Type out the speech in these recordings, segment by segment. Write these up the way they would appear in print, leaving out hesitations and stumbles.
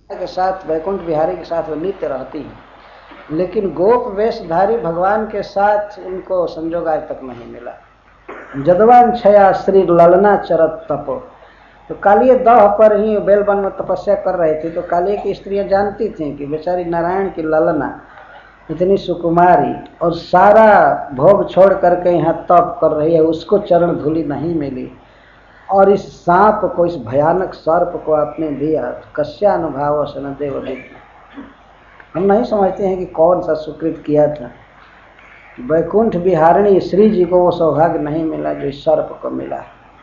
के साथ, वैकुंठ बिहारी के साथ वो नित्य रहती हैं, लेकिन गोप वेशधारी भगवान के साथ उनको संजोग आज तक नहीं मिला। जदवान छया श्री ललना चरत तपो, तो कालिये दह पर ही बेलवन में तपस्या कर रहे थे, तो कालिये की स्त्रियां जानती थीं कि बेचारी नारायण की ललना इतनी सुकुमारी और सारा भोग छोड़ करके यहाँ तप कर रही है, उसको चरण धूलि नहीं मिली, और इस सांप को, इस भयानक सर्प को आपने दिया, कस्यानुभाव सन देव विद्या। हम नहीं समझते हैं कि कौन सा सुकृत किया था। वैकुंठ बिहारिणी श्री जी को वो सौभाग्य नहीं मिला जो इस सर्प को मिला।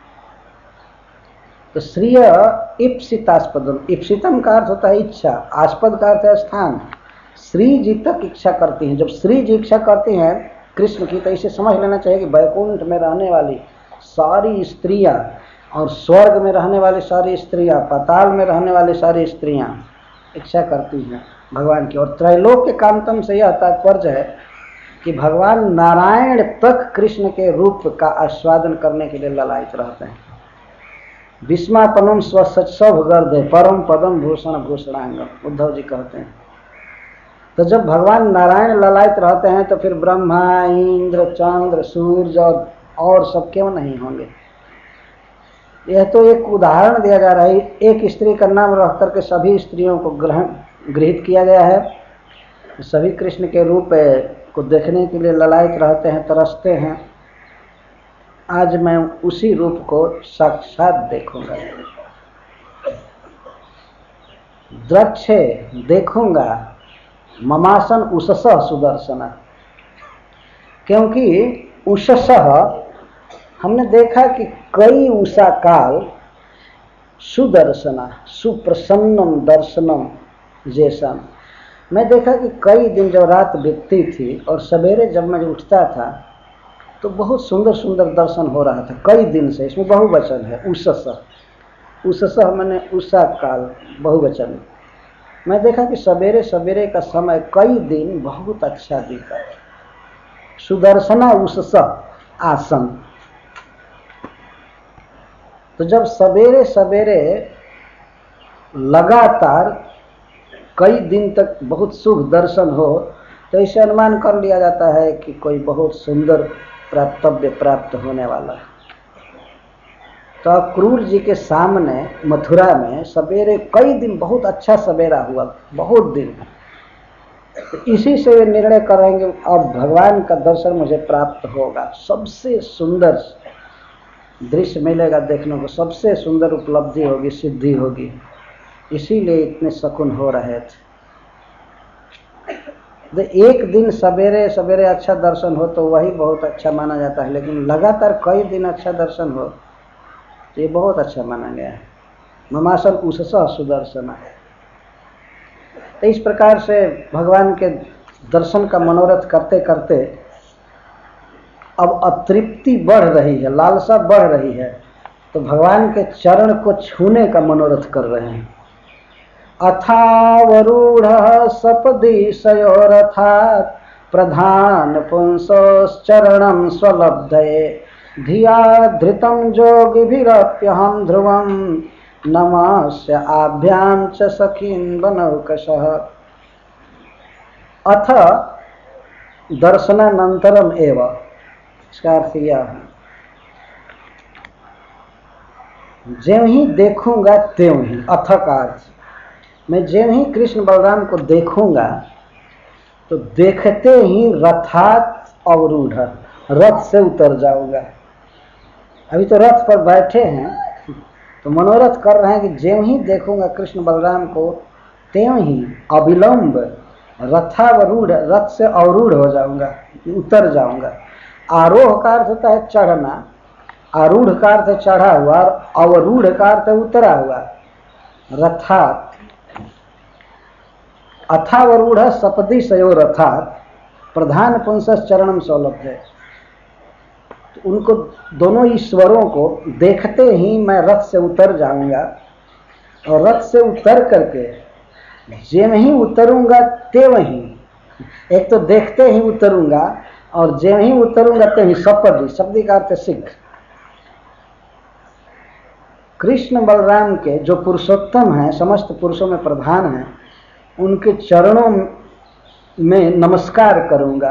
तो श्रिय इप्सितास्पदम, इप्सितम का अर्थ होता है इच्छा, आस्पद का अर्थ है स्थान। श्री जी तक इच्छा करती हैं। जब श्री जी इच्छा करती हैं कृष्ण की, तो इसे समझ लेना चाहिए कि वैकुंठ में रहने वाली सारी स्त्रियां और स्वर्ग में रहने वाली सारी स्त्रियां, पाताल में रहने वाली सारी स्त्रियां इच्छा करती हैं भगवान की। और त्रैलोक्य कांतम से यह तात्पर्य है कि भगवान नारायण तक कृष्ण के रूप का आस्वादन करने के लिए ललायित रहते हैं। विस्मापनम स्वसत्सव गर्दे परम पदम भूषण भूषणांगम, उद्धव जी कहते हैं। तो जब भगवान नारायण ललायित रहते हैं तो फिर ब्रह्मा, इंद्र, चंद्र, सूर्य और सब क्यों नहीं होंगे। यह तो एक उदाहरण दिया जा रहा है। एक स्त्री का नाम रख करके सभी स्त्रियों को गृहीत किया गया है। सभी कृष्ण के रूप को देखने के लिए ललायित रहते हैं, तरसते हैं। आज मैं उसी रूप को साक्षात देखूंगा, द्रक्षे देखूंगा ममासन उषसः सुदर्शन, क्योंकि उषसः हमने देखा कि कई उषा काल सुदर्शना, सुप्रसन्नम दर्शनम जैसा। मैं देखा कि कई दिन जब रात बीतती थी और सवेरे जब मैं उठता था तो बहुत सुंदर सुंदर दर्शन हो रहा था कई दिन से। इसमें बहुवचन है, उषसः, उषसः माने उषा काल, बहुवचन। मैं देखा कि सवेरे सवेरे का समय कई दिन बहुत अच्छा बीता। सुदर्शना उषसः आसन। तो जब सवेरे सवेरे लगातार कई दिन तक बहुत शुभ दर्शन हो, तो इसे अनुमान कर लिया जाता है कि कोई बहुत सुंदर प्राप्तव्य प्राप्त होने वाला है। तो अक्रूर जी के सामने मथुरा में सवेरे कई दिन बहुत अच्छा सवेरा हुआ, बहुत दिन। तो इसी से वे निर्णय करेंगे अब भगवान का दर्शन मुझे प्राप्त होगा, सबसे सुंदर दृश्य मिलेगा देखने को, सबसे सुंदर उपलब्धि होगी, सिद्धि होगी। इसीलिए इतने शकुन हो रहे थे। तो एक दिन सवेरे सवेरे अच्छा दर्शन हो तो वही बहुत अच्छा माना जाता है, लेकिन लगातार कई दिन अच्छा दर्शन हो तो ये बहुत अच्छा माना गया है। ममासन उषसः सुदर्शन। तो इस प्रकार से भगवान के दर्शन का मनोरथ करते करते अब अतृप्ति बढ़ रही है, लालसा बढ़ रही है, तो भगवान के चरण को छूने का मनोरथ कर रहे हैं। अथावरूढ़ सपदिशयोरथात् प्रधान पुंसश्चरणं स्वलब्धये धिया धृतं जोगिभिरप्यहं ध्रुवं नमस्य आभ्यां च सखीन् बनौकशः। अथ दर्शनानंतरम एव, इसका अर्थ यह है ज्यों ही देखूंगा त्यों ही। अथ का अर्थ मैं ज्यों ही कृष्ण बलराम को देखूंगा तो देखते ही रथात अवरूढ़, रथ से उतर जाऊंगा। अभी तो रथ पर बैठे हैं तो मनोरथ कर रहे हैं कि ज्यों ही देखूंगा कृष्ण बलराम को त्यों ही अविलंब रथावरूढ़, रथ से अवरूढ़ हो जाऊंगा, उतर जाऊंगा। आरोह का अर्थ होता है चढ़ना, आरूढ़ का अर्थ है चढ़ा हुआ, और अवरूढ़ का अर्थ है उतरा हुआ। रथात अथावरूढ़ सपदिशयो रथात प्रधान पुंसस् चरणम सौलभ्य। तो उनको दोनों ईश्वरों को देखते ही मैं रथ से उतर जाऊंगा, और रथ से उतर करके ज्यों ही उतरूंगा त्यों ही, एक तो देखते ही उतरूंगा और ज्यों ही उतरूंगा त्यों ही, सपदि, शब्द का अर्थ है शीघ्र। कृष्ण बलराम के जो पुरुषोत्तम हैं, समस्त पुरुषों में प्रधान हैं, उनके चरणों में नमस्कार करूंगा,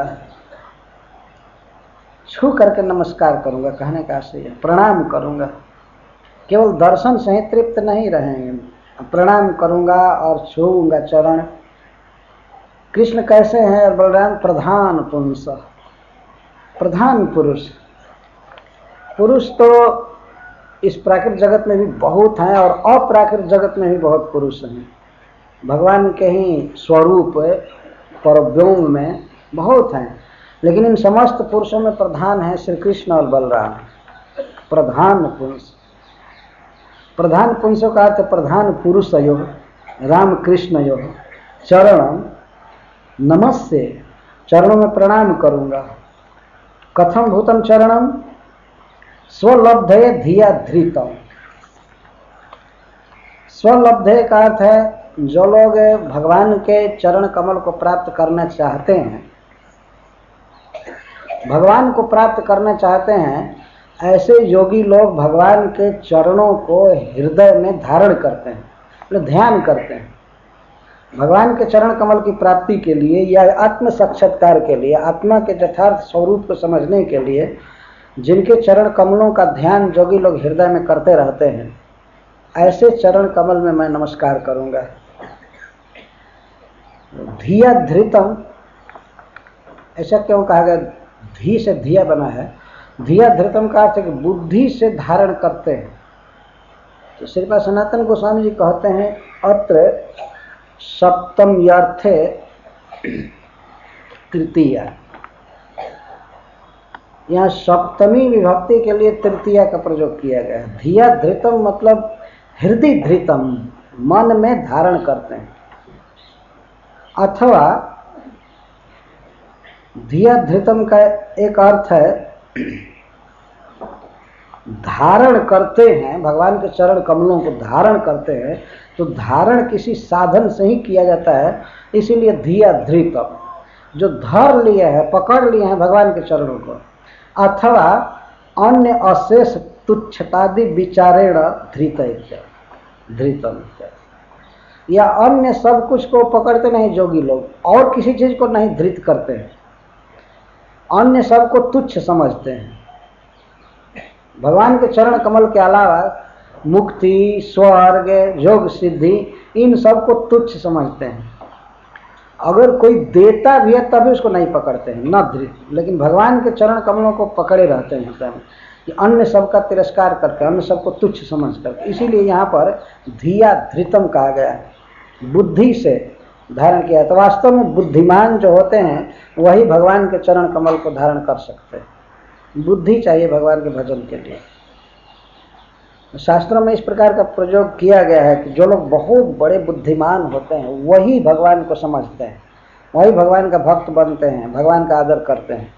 छू करके नमस्कार करूंगा। कहने का आशय प्रणाम करूंगा। केवल दर्शन से ही तृप्त नहीं रहेंगे, प्रणाम करूंगा और छूऊंगा चरण। कृष्ण कैसे हैं और बलराम? प्रधान पुरुष, प्रधान पुरुष। पुरुष तो इस प्राकृत जगत में भी बहुत हैं और अप्राकृत जगत में भी बहुत पुरुष हैं। भगवान के ही स्वरूप परव्योम में बहुत हैं, लेकिन इन समस्त पुरुषों में प्रधान है श्री कृष्ण और बलराम। प्रधान पुरुष, प्रधान पुरुषों का अर्थ प्रधान पुरुष योग, राम कृष्ण योग। चरण नमस्ते, चरणों में प्रणाम करूंगा। कथम भूतम चरणम? स्वलब्धे धिया धृतम। स्वलब्धे का अर्थ है जो लोग भगवान के चरण कमल को प्राप्त करना चाहते हैं, भगवान को प्राप्त करना चाहते हैं, ऐसे योगी लोग भगवान के चरणों को हृदय में धारण करते हैं, मतलब ध्यान करते हैं। भगवान के चरण कमल की प्राप्ति के लिए या आत्म साक्षात्कार के लिए, आत्मा के यथार्थ स्वरूप को समझने के लिए जिनके चरण कमलों का ध्यान योगी लोग हृदय में करते रहते हैं, ऐसे चरण कमल में मैं नमस्कार करूंगा। धिया धृतम, ऐसा क्यों कहा गया? धी से धिया बना है। धिया धृतम का अर्थ है कि बुद्धि से धारण करते हैं। तो श्रीपाद सनातन गोस्वामी जी कहते हैं अत्र सप्तम अर्थे तृतीया, यहाँ सप्तमी विभक्ति के लिए तृतीया का प्रयोग किया गया है। धिया धृतम मतलब हृदय धृतम, मन में धारण करते हैं। अथवा धिया धृतम का एक अर्थ है धारण करते हैं, भगवान के चरण कमलों को धारण करते हैं। तो धारण किसी साधन से ही किया जाता है, इसीलिए धिया धृतम, जो धर लिए हैं, पकड़ लिए हैं भगवान के चरणों को। अथवा अन्य अशेष तुच्छतादि विचारेण धृतम, या अन्य सब कुछ को पकड़ते नहीं योगी लोग, और किसी चीज को नहीं धृत करते हैं, अन्य सब को तुच्छ समझते हैं। भगवान के चरण कमल के अलावा मुक्ति, स्वर्ग, योग सिद्धि, इन सब को तुच्छ समझते हैं। अगर कोई देता भी है तभी उसको नहीं पकड़ते हैं, न धृत, लेकिन भगवान के चरण कमलों को पकड़े रहते हैं कि अन्य सब का तिरस्कार करके, अन्य सबको तुच्छ समझ करके। इसीलिए यहाँ पर धिया धृतम कहा गया है, बुद्धि से धारण किया। तो वास्तव में बुद्धिमान जो होते हैं वही भगवान के चरण कमल को धारण कर सकते हैं। बुद्धि चाहिए भगवान के भजन के लिए। शास्त्रों में इस प्रकार का प्रयोग किया गया है कि जो लोग बहुत बड़े बुद्धिमान होते हैं वही भगवान को समझते हैं, वही भगवान का भक्त बनते हैं, भगवान का आदर करते हैं,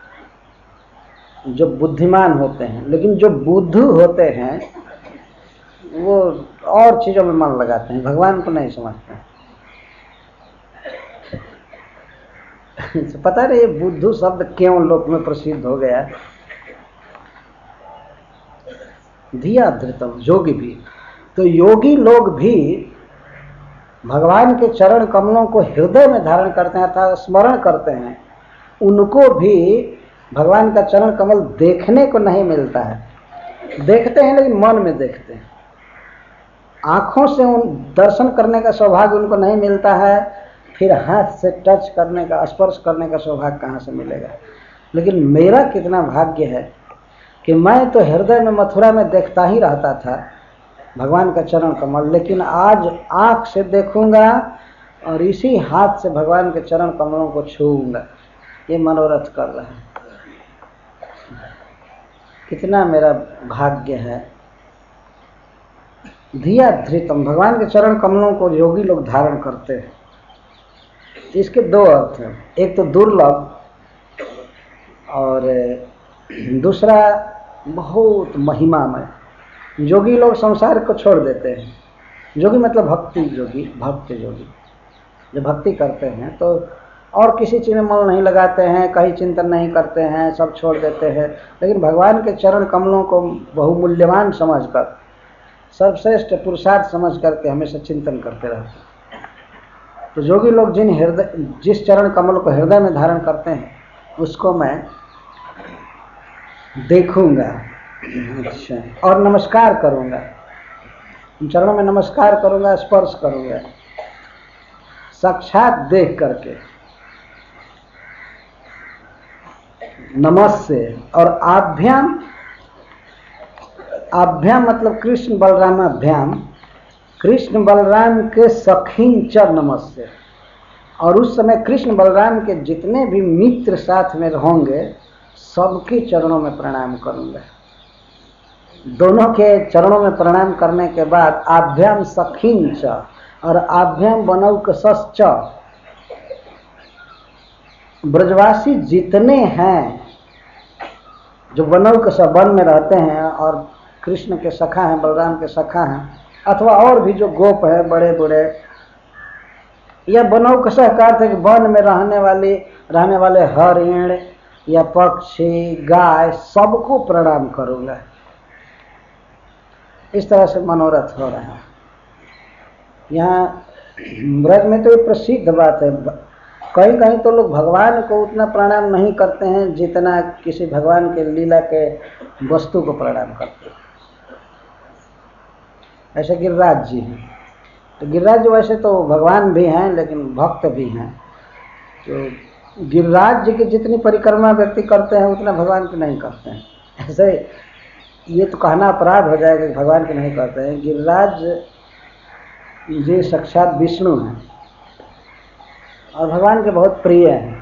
जो बुद्धिमान होते हैं। लेकिन जो बुद्धू होते हैं वो और चीजों में मन लगाते हैं, भगवान को नहीं समझते हैं। पता नहीं ये बुद्धू शब्द क्यों लोक में प्रसिद्ध हो गया। धिया धृतम, योगी भी, तो योगी लोग भी भगवान के चरण कमलों को हृदय में धारण करते हैं अर्थात स्मरण करते हैं। उनको भी भगवान का चरण कमल देखने को नहीं मिलता है, देखते हैं लेकिन मन में देखते हैं। आंखों से उन दर्शन करने का सौभाग्य उनको नहीं मिलता है, फिर हाथ से टच करने का, स्पर्श करने का सौभाग्य कहाँ से मिलेगा। लेकिन मेरा कितना भाग्य है कि मैं तो हृदय में मथुरा में देखता ही रहता था भगवान का चरण कमल, लेकिन आज आँख से देखूंगा और इसी हाथ से भगवान के चरण कमलों को छूऊंगा। ये मनोरथ कर रहा है, कितना मेरा भाग्य है। धिया धृतम, भगवान के चरण कमलों को योगी लोग धारण करते हैं। इसके दो अर्थ हैं, एक तो दुर्लभ और दूसरा बहुत महिमामय। योगी लोग संसार को छोड़ देते हैं। योगी मतलब भक्ति योगी, भक्त योगी जो भक्ति करते हैं तो और किसी चीज़ में मन नहीं लगाते हैं, कहीं चिंतन नहीं करते हैं, सब छोड़ देते हैं। लेकिन भगवान के चरण कमलों को बहुमूल्यवान समझकर सर्वश्रेष्ठ पुरुषार्थ समझ करके हमेशा चिंतन करते रहते हैं। तो योगी लोग जिस चरण कमल को हृदय में धारण करते हैं उसको मैं देखूंगा, अच्छा, और नमस्कार करूंगा, उन चरणों में नमस्कार करूंगा, स्पर्श करूंगा, साक्षात देख करके नमस्ते। और आभ्याम, आभ्याम मतलब कृष्ण बलराम अभ्याम, कृष्ण बलराम के सखीन च नमस्ते। और उस समय कृष्ण बलराम के जितने भी मित्र साथ में होंगे सबके चरणों में प्रणाम करूंगा। दोनों के चरणों में प्रणाम करने के बाद आभ्याम सखीन च और आभ्याम बनौक सश्च, ब्रजवासी जितने हैं जो बनौक स वन में रहते हैं और कृष्ण के सखा हैं, बलराम के सखा हैं, अथवा और भी जो गोप है बड़े बड़े, या बनौक स का अर्थ है कि वन में रहने वाले हरिण या पक्षी, गाय, सबको प्रणाम करूंगा। इस तरह से मनोरथ हो रहा है। यहाँ ब्रज में तो ये प्रसिद्ध बात है। कहीं कहीं तो लोग भगवान को उतना प्रणाम नहीं करते हैं जितना किसी भगवान के लीला के वस्तु को प्रणाम करते हैं। ऐसे गिरिराज जी हैं, तो गिरिराज जी वैसे तो भगवान भी हैं लेकिन भक्त भी हैं। तो गिरिराज जी की जितनी परिक्रमा व्यक्ति करते हैं उतना भगवान की नहीं करते हैं। ऐसे ये तो कहना अपराध हो जाएगा कि भगवान की नहीं करते हैं। गिरिराज जी साक्षात विष्णु हैं और भगवान के बहुत प्रिय हैं।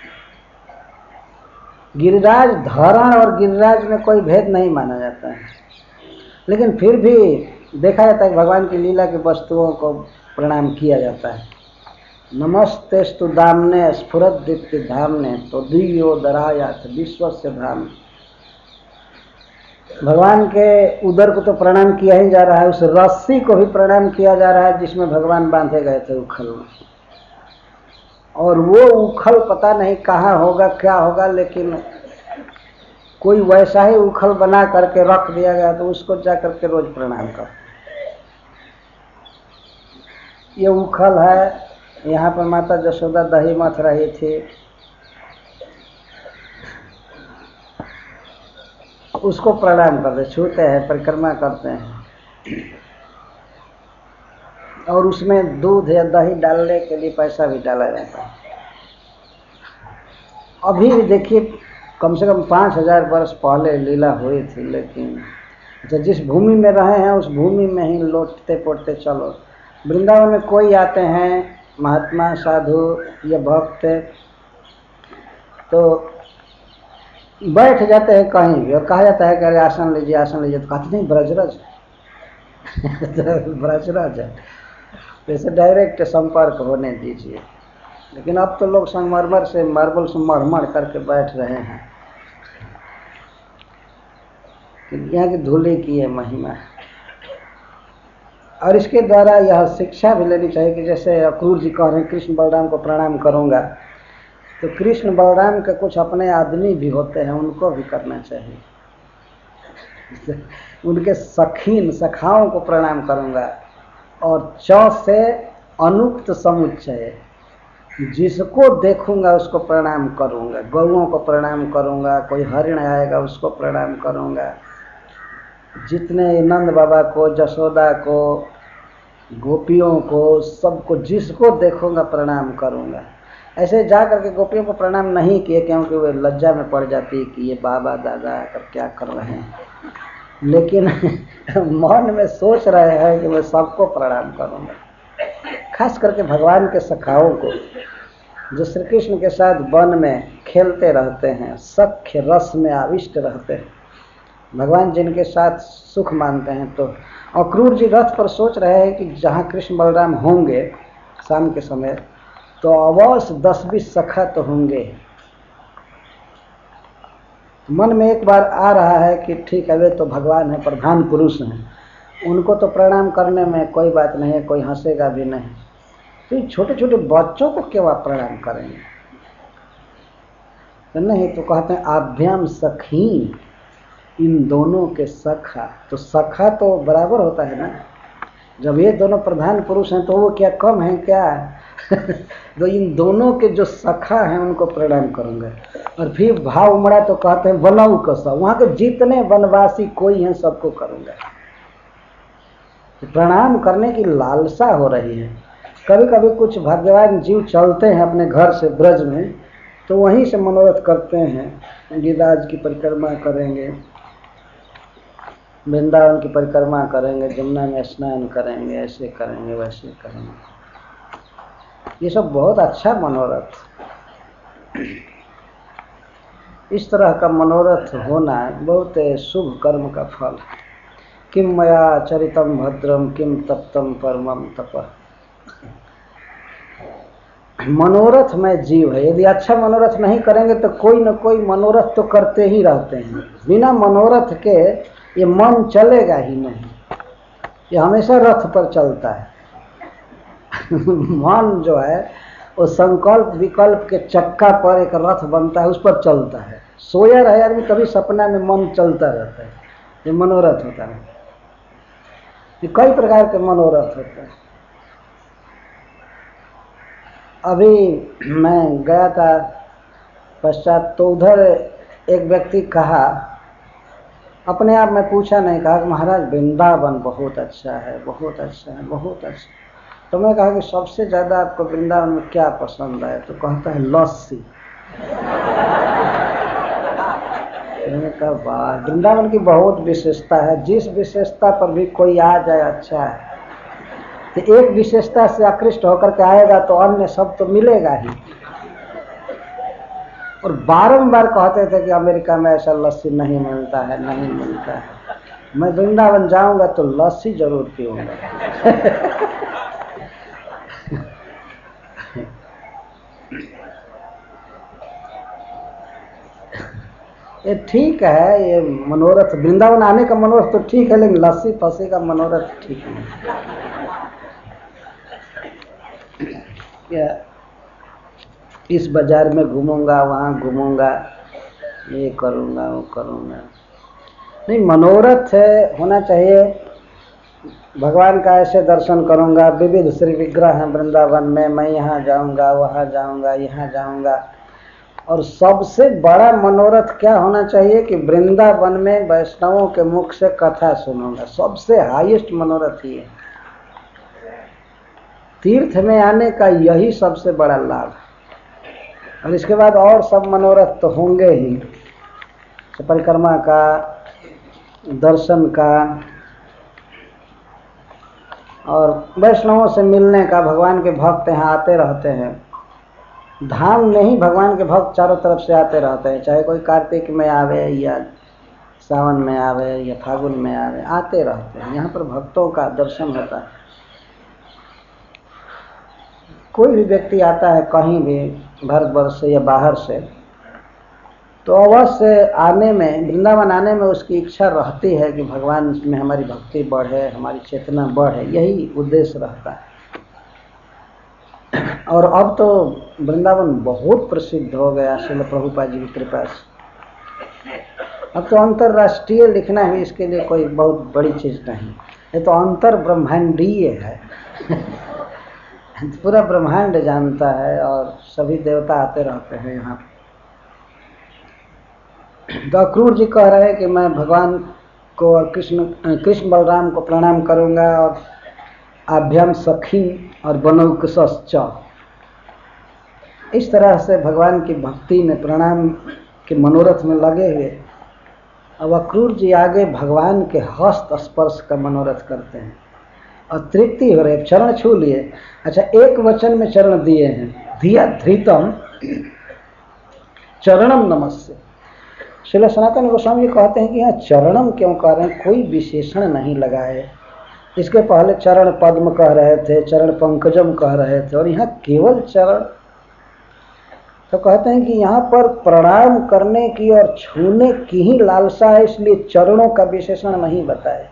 गिरिराज धरण और गिरिराज में कोई भेद नहीं माना जाता है, लेकिन फिर भी देखा जाता है कि भगवान की लीला की वस्तुओं को प्रणाम किया जाता है। नमस्तेस्तु दामने स्फुरद दीप्ति धामने तो दियो दरायात विश्वस्य धाम। भगवान के उदर को तो प्रणाम किया ही जा रहा है, उस रस्सी को भी प्रणाम किया जा रहा है जिसमें भगवान बांधे गए थे उखल में। और वो उखल पता नहीं कहाँ होगा, क्या होगा, लेकिन कोई वैसा ही उखल बना करके रख दिया गया तो उसको जा करके रोज प्रणाम कर। ये उखल है, यहाँ पर माता जशोदा दही मथ रही थी, उसको प्रणाम करते, छूते हैं, परिक्रमा करते हैं। और उसमें दूध या दही डालने के लिए पैसा भी डाला जाता है। अभी भी देखिए कम से कम 5000 वर्ष पहले लीला हुई थी, लेकिन जिस भूमि में रहे हैं उस भूमि में ही लौटते पोटते चलो। वृंदावन में कोई आते हैं महात्मा साधु या भक्त तो बैठ जाते हैं कहीं भी और कहा जाता है कि अरे आसन लीजिए, आसन लीजिए, तो कहते नहीं ब्रजरज ब्रजरज है, वैसे डायरेक्ट संपर्क होने दीजिए। लेकिन अब तो लोग संगमरमर से, मार्बल से मढ़ करके बैठ रहे हैं। यहाँ की धूली की है महिमा। और इसके द्वारा यह शिक्षा भी लेनी चाहिए कि जैसे अक्रूर जी कह रहे हैं कृष्ण बलराम को प्रणाम करूंगा, तो कृष्ण बलराम के कुछ अपने आदमी भी होते हैं, उनको भी करना चाहिए। उनके सखीन सखाओं को प्रणाम करूंगा। और च से अनुक्त समुच्चय, जिसको देखूंगा उसको प्रणाम करूंगा। गौओं को प्रणाम करूंगा, कोई हरिण आएगा उसको प्रणाम करूंगा, जितने नंद बाबा को, जसोदा को, गोपियों को, सबको जिसको देखूंगा प्रणाम करूंगा। ऐसे जा करके गोपियों को प्रणाम नहीं किए क्योंकि वे लज्जा में पड़ जाती कि ये बाबा दादा कर क्या कर रहे हैं, लेकिन मन में सोच रहे हैं कि मैं सबको प्रणाम करूंगा। खास करके भगवान के सखाओं को जो श्री कृष्ण के साथ वन में खेलते रहते हैं, सख्य रस में आविष्ट रहते हैं, भगवान जिनके साथ सुख मानते हैं। तो अक्रूर जी रथ पर सोच रहे हैं कि जहाँ कृष्ण बलराम होंगे शाम के समय तो अवश्य 10-20 सखा तो होंगे। मन में एक बार आ रहा है कि ठीक है वे तो भगवान है, प्रधान पुरुष हैं, उनको तो प्रणाम करने में कोई बात नहीं है, कोई हंसेगा भी नहीं। तो छोटे छोटे बच्चों को क्यों आप प्रणाम करेंगे? तो नहीं, तो कहते हैं आभ्याम सखी, इन दोनों के सखा, तो सखा तो बराबर होता है ना, जब ये दोनों प्रधान पुरुष हैं तो वो क्या कम है क्या? तो इन दोनों के जो सखा हैं उनको प्रणाम करूंगा। और फिर भाव उमड़ा तो कहते हैं बनाऊ कसा, वहां के जितने वनवासी कोई हैं सबको करूंगा। प्रणाम करने की लालसा हो रही है। कभी कभी कुछ भाग्यवान जीव चलते हैं अपने घर से ब्रज में, तो वहीं से मनोरथ करते हैं, गिरिराज की परिक्रमा करेंगे, वृंदावन की परिक्रमा करेंगे, जमुना में स्नान करेंगे, ऐसे करेंगे वैसे करेंगे। ये सब बहुत अच्छा मनोरथ। इस तरह का मनोरथ होना बहुत शुभ कर्म का फल है। किम मया चरितम भद्रम किम तप्तम परमम तपः। मनोरथ में जीव है। यदि अच्छा मनोरथ नहीं करेंगे तो कोई न कोई मनोरथ तो करते ही रहते हैं। बिना मनोरथ के ये मन चलेगा ही नहीं, ये हमेशा रथ पर चलता है। मन जो है वो संकल्प विकल्प के चक्का पर एक रथ बनता है, उस पर चलता है। सोया रहे आदमी कभी सपना में मन चलता रहता है, ये मनोरथ होता है। ये कई प्रकार के मनोरथ होते हैं। अभी मैं गया था पश्चात, तो उधर एक व्यक्ति कहा, अपने आप में पूछा नहीं, कहा कि महाराज वृंदावन बहुत अच्छा है, बहुत अच्छा है, बहुत अच्छा। तो मैं कहा कि सबसे ज़्यादा आपको वृंदावन में क्या पसंद है? तो कहता है लस्सी। मैंने कहा वाह, वृंदावन की बहुत विशेषता है, जिस विशेषता पर भी कोई आ जाए अच्छा है। तो एक विशेषता से आकृष्ट होकर के आएगा तो अन्य सब तो मिलेगा ही। और बारंबार कहते थे कि अमेरिका में ऐसा लस्सी नहीं मिलता है, नहीं मिलता है। मैं वृंदावन जाऊंगा तो लस्सी जरूर पीऊंगा। ये ठीक है, ये मनोरथ वृंदावन आने का मनोरथ तो ठीक है, लेकिन लस्सी फंसी का मनोरथ ठीक नहीं। इस बाजार में घूमूंगा, वहाँ घूमूंगा, ये करूँगा, वो करूँगा, नहीं। मनोरथ होना चाहिए भगवान का ऐसे दर्शन करूँगा, विविध श्री विग्रह हैं वृंदावन में, मैं यहाँ जाऊँगा, वहाँ जाऊँगा, यहाँ जाऊँगा। और सबसे बड़ा मनोरथ क्या होना चाहिए कि वृंदावन में वैष्णवों के मुख से कथा सुनूंगा। सबसे हाईएस्ट मनोरथ ये है। तीर्थ में आने का यही सबसे बड़ा लाभ है। और इसके बाद और सब मनोरथ तो होंगे ही, परिक्रमा का, दर्शन का, और वैष्णवों से मिलने का। भगवान के भक्त यहाँ आते रहते हैं, धाम में ही भगवान के भक्त चारों तरफ से आते रहते हैं, चाहे कोई कार्तिक में आवे या सावन में आवे या फागुन में आवे, आते रहते हैं। यहाँ पर भक्तों का दर्शन होता है। कोई भी व्यक्ति आता है कहीं भी, भारतवर्ष से या बाहर से, तो अवश्य आने में, वृंदावन आने में उसकी इच्छा रहती है कि भगवान में हमारी भक्ति बढ़े, हमारी चेतना बढ़े, यही उद्देश्य रहता है। और अब तो वृंदावन बहुत प्रसिद्ध हो गया श्रील प्रभुपाद जी की कृपा से। अब तो अंतर्राष्ट्रीय लिखना भी इसके लिए कोई बहुत बड़ी चीज नहीं, ये तो अंतर ब्रह्मांडीय है। पूरा ब्रह्मांड जानता है और सभी देवता आते रहते हैं यहाँ। तो अक्रूर जी कह रहे हैं कि मैं भगवान को और कृष्ण बलराम को प्रणाम करूंगा, और आभ्याम सखी और बनौकसश्च, इस तरह से भगवान की भक्ति में, प्रणाम के मनोरथ में लगे हुए। अब अक्रूर जी आगे भगवान के हस्त स्पर्श का मनोरथ करते हैं और तृप्ति हो रही, चरण छू लिए। अच्छा, एक वचन में चरण दिए हैं, धिया धृतम चरणम नमस्ते। श्रील सनातन गोस्वामी जी कहते हैं कि यहाँ चरणम क्यों कह रहे हैं, कोई विशेषण नहीं लगाए। इसके पहले चरण पद्म कह रहे थे, चरण पंकजम कह रहे थे, और यहाँ केवल चरण। तो कहते हैं कि यहाँ पर प्रणाम करने की और छूने की ही लालसा है, इसलिए चरणों का विशेषण नहीं बताए।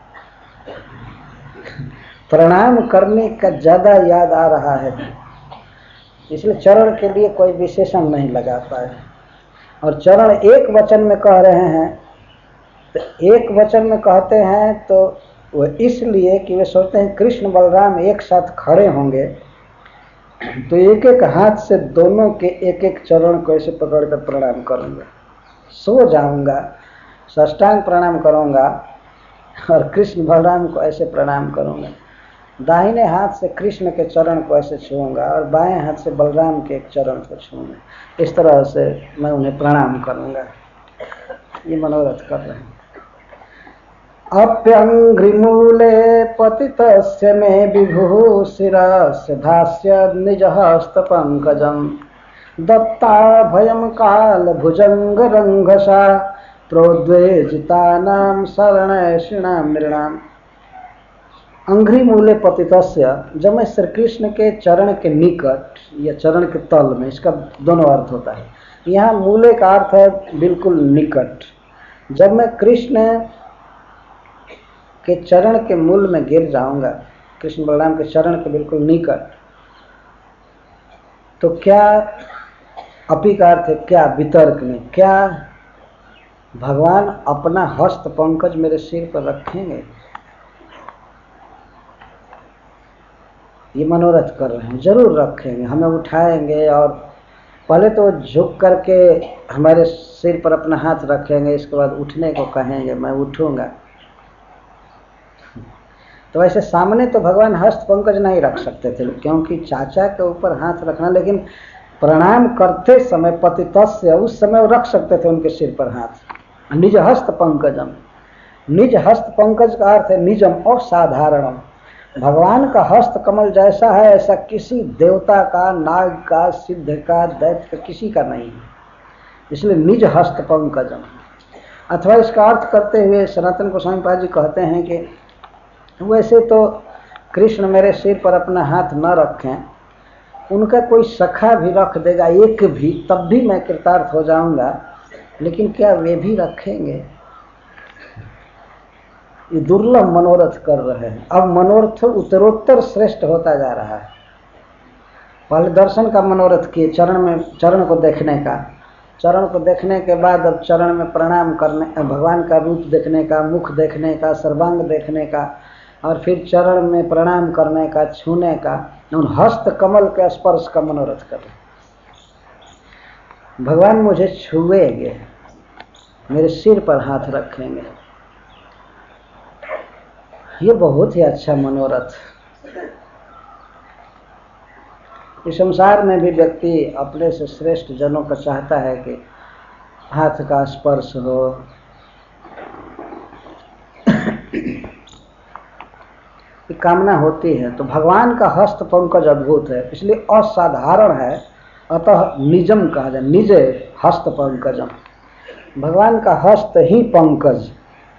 प्रणाम करने का ज्यादा याद आ रहा है, इसलिए चरण के लिए कोई विशेषण नहीं लगा पाए। और चरण एक वचन में कह रहे हैं, तो तो एक वचन में कहते हैं तो वो इसलिए कि वे सोचते हैं कृष्ण बलराम एक साथ खड़े होंगे तो एक एक हाथ से दोनों के एक एक चरण को ऐसे पकड़कर प्रणाम करूंगा, सो जाऊंगा, साष्टांग प्रणाम करूंगा और कृष्ण बलराम को ऐसे प्रणाम करूंगा। दाहिने हाथ से कृष्ण के चरण को ऐसे छूऊंगा और बाएं हाथ से बलराम के एक चरण को छूऊंगा। इस तरह से मैं उन्हें प्रणाम करूंगा। ये मनोरथ कर रहे हैं। अप्यंघ्रिमूले पतितस्य मे विभुः शिरस्य धास्य निजहस्तपङ्कजम् दत्ताभयं कालभुजङ्गरङ्घसा प्रोद्वेजितानां शरणैषिणां नृणाम्। अंघ्रिमूले पतितस्य, जब मैं श्री कृष्ण के चरण के निकट या चरण के तल में, इसका दोनों अर्थ होता है। यहाँ मूले का अर्थ है बिल्कुल निकट। जब मैं कृष्ण के चरण के मूल में गिर जाऊंगा, कृष्ण बलराम के चरण के बिल्कुल निकट, तो क्या अपी का अर्थ है क्या, वितर्क में, क्या भगवान अपना हस्त पंकज मेरे सिर पर रखेंगे? ये मनोरथ कर रहे हैं। जरूर रखेंगे, हमें उठाएंगे और पहले तो झुक करके हमारे सिर पर अपना हाथ रखेंगे, इसके बाद उठने को कहेंगे, मैं उठूंगा। तो वैसे सामने तो भगवान हस्त पंकज नहीं रख सकते थे क्योंकि चाचा के ऊपर हाथ रखना, लेकिन प्रणाम करते समय पतितस्य, उस समय वो रख सकते थे उनके सिर पर हाथ। निज हस्त पंकजम, निज हस्त पंकज का अर्थ है निजम और साधारणम। भगवान का हस्त कमल जैसा है ऐसा किसी देवता का, नाग का, सिद्ध का, दैत्य का, किसी का नहीं है, इसलिए निज हस्त पंकजम। अथवा इसका अर्थ करते हुए सनातन गोस्वामी पाद जी कहते हैं कि वैसे तो कृष्ण मेरे सिर पर अपना हाथ न रखें, उनका कोई सखा भी रख देगा एक भी, तब भी मैं कृतार्थ हो जाऊंगा, लेकिन क्या वे भी रखेंगे? ये दुर्लभ मनोरथ कर रहे हैं। अब मनोरथ उत्तरोत्तर श्रेष्ठ होता जा रहा है। पहले दर्शन का मनोरथ किए, चरण को देखने का, चरण को देखने के बाद अब चरण में प्रणाम करने, भगवान का रूप देखने का, मुख देखने का, सर्वांग देखने का, और फिर चरण में प्रणाम करने का, छूने का, उन हस्त कमल के स्पर्श का मनोरथ कर रहे। भगवान मुझे छुएंगे, मेरे सिर पर हाथ रखेंगे, ये बहुत ही अच्छा मनोरथ। इस संसार में भी व्यक्ति अपने से श्रेष्ठ जनों का चाहता है कि हाथ का स्पर्श हो, कामना होती है। तो भगवान का हस्त पंकज अद्भुत है, इसलिए असाधारण है, अतः निजम कहा जाए, निज हस्त पंकजम। भगवान का हस्त ही पंकज।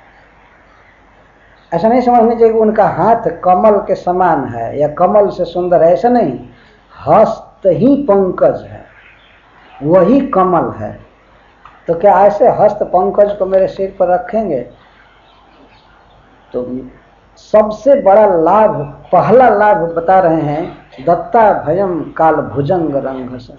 ऐसा नहीं समझना चाहिए कि उनका हाथ कमल के समान है या कमल से सुंदर है, ऐसा नहीं। हस्त ही पंकज है, वही कमल है। तो क्या ऐसे हस्त पंकज को मेरे सिर पर रखेंगे? तो सबसे बड़ा लाभ, पहला लाभ बता रहे हैं, दत्ता भयम काल भुजंग रंघस।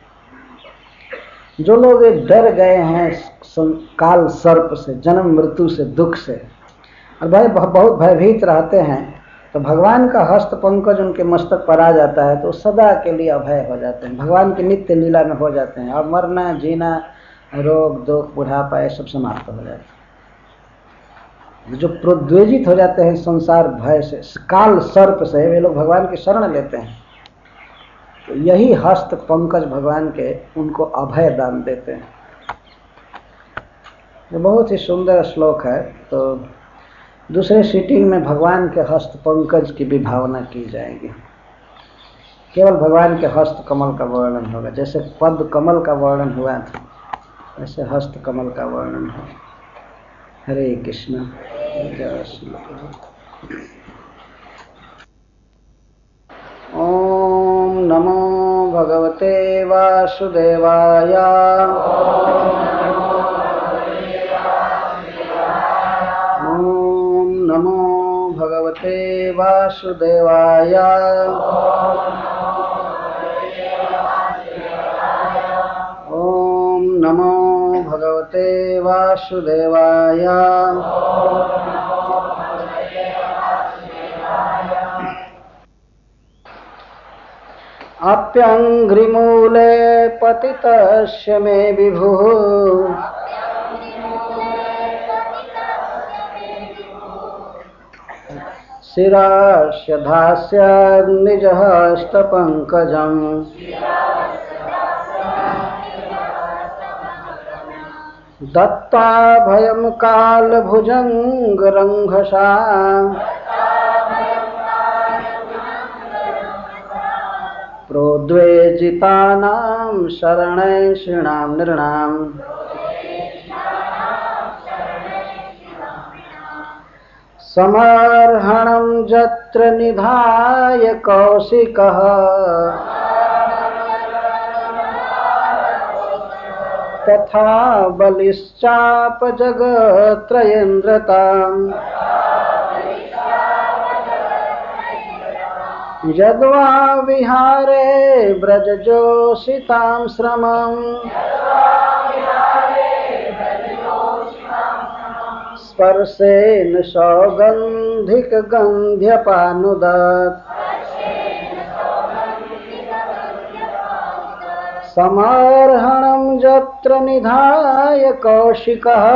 जो लोग डर गए हैं काल सर्प से, जन्म मृत्यु से, दुख से, और भाई बहुत भयभीत रहते हैं, तो भगवान का हस्त पंकज उनके मस्तक पर आ जाता है तो सदा के लिए अभय हो जाते हैं, भगवान की नित्य लीला में हो जाते हैं, और मरना, जीना, रोग, दुख, बुढ़ापा, ये सब समाप्त हो जाता है। जो प्रोद्वेजित हो जाते हैं संसार भय से, काल सर्प से, वे लोग भगवान की शरण लेते हैं। तो यही हस्त पंकज भगवान के उनको अभय दान देते हैं। ये बहुत ही सुंदर श्लोक है। तो दूसरे सीटिंग में भगवान के हस्त पंकज की भी भावना की जाएगी। केवल भगवान के हस्त कमल का वर्णन होगा, जैसे पद कमल का वर्णन हुआ था वैसे हस्त कमल का वर्णन है। हरे कृष्ण। जय श्री कृष्ण। ओम नमो भगवते वासुदेवाय। ओम नमो भगवते वासुदेवाय। ओम नमो भगवते वासुदेवाय। अप्यङ्घ्रिमूले पतितस्य मे विभुः शिरस्य धास्यात् निजहस्तपङ्कजम्। दत्ताभयं कालभुजङ्गरङ्घसा प्रोद्वेजितानां शरणैषिणां नृणाम्। समर्हणं यत्र निधाय कौशिकः तथा बलिश्चापजगत्त्रयेन्द्रताम्। यद्वा विहारे व्रजजोषितां श्रमम् स्पर्शेन सौगन्धिकगन्ध्यपानुदत्। समर्हणं यत्र निधाय कौशिकः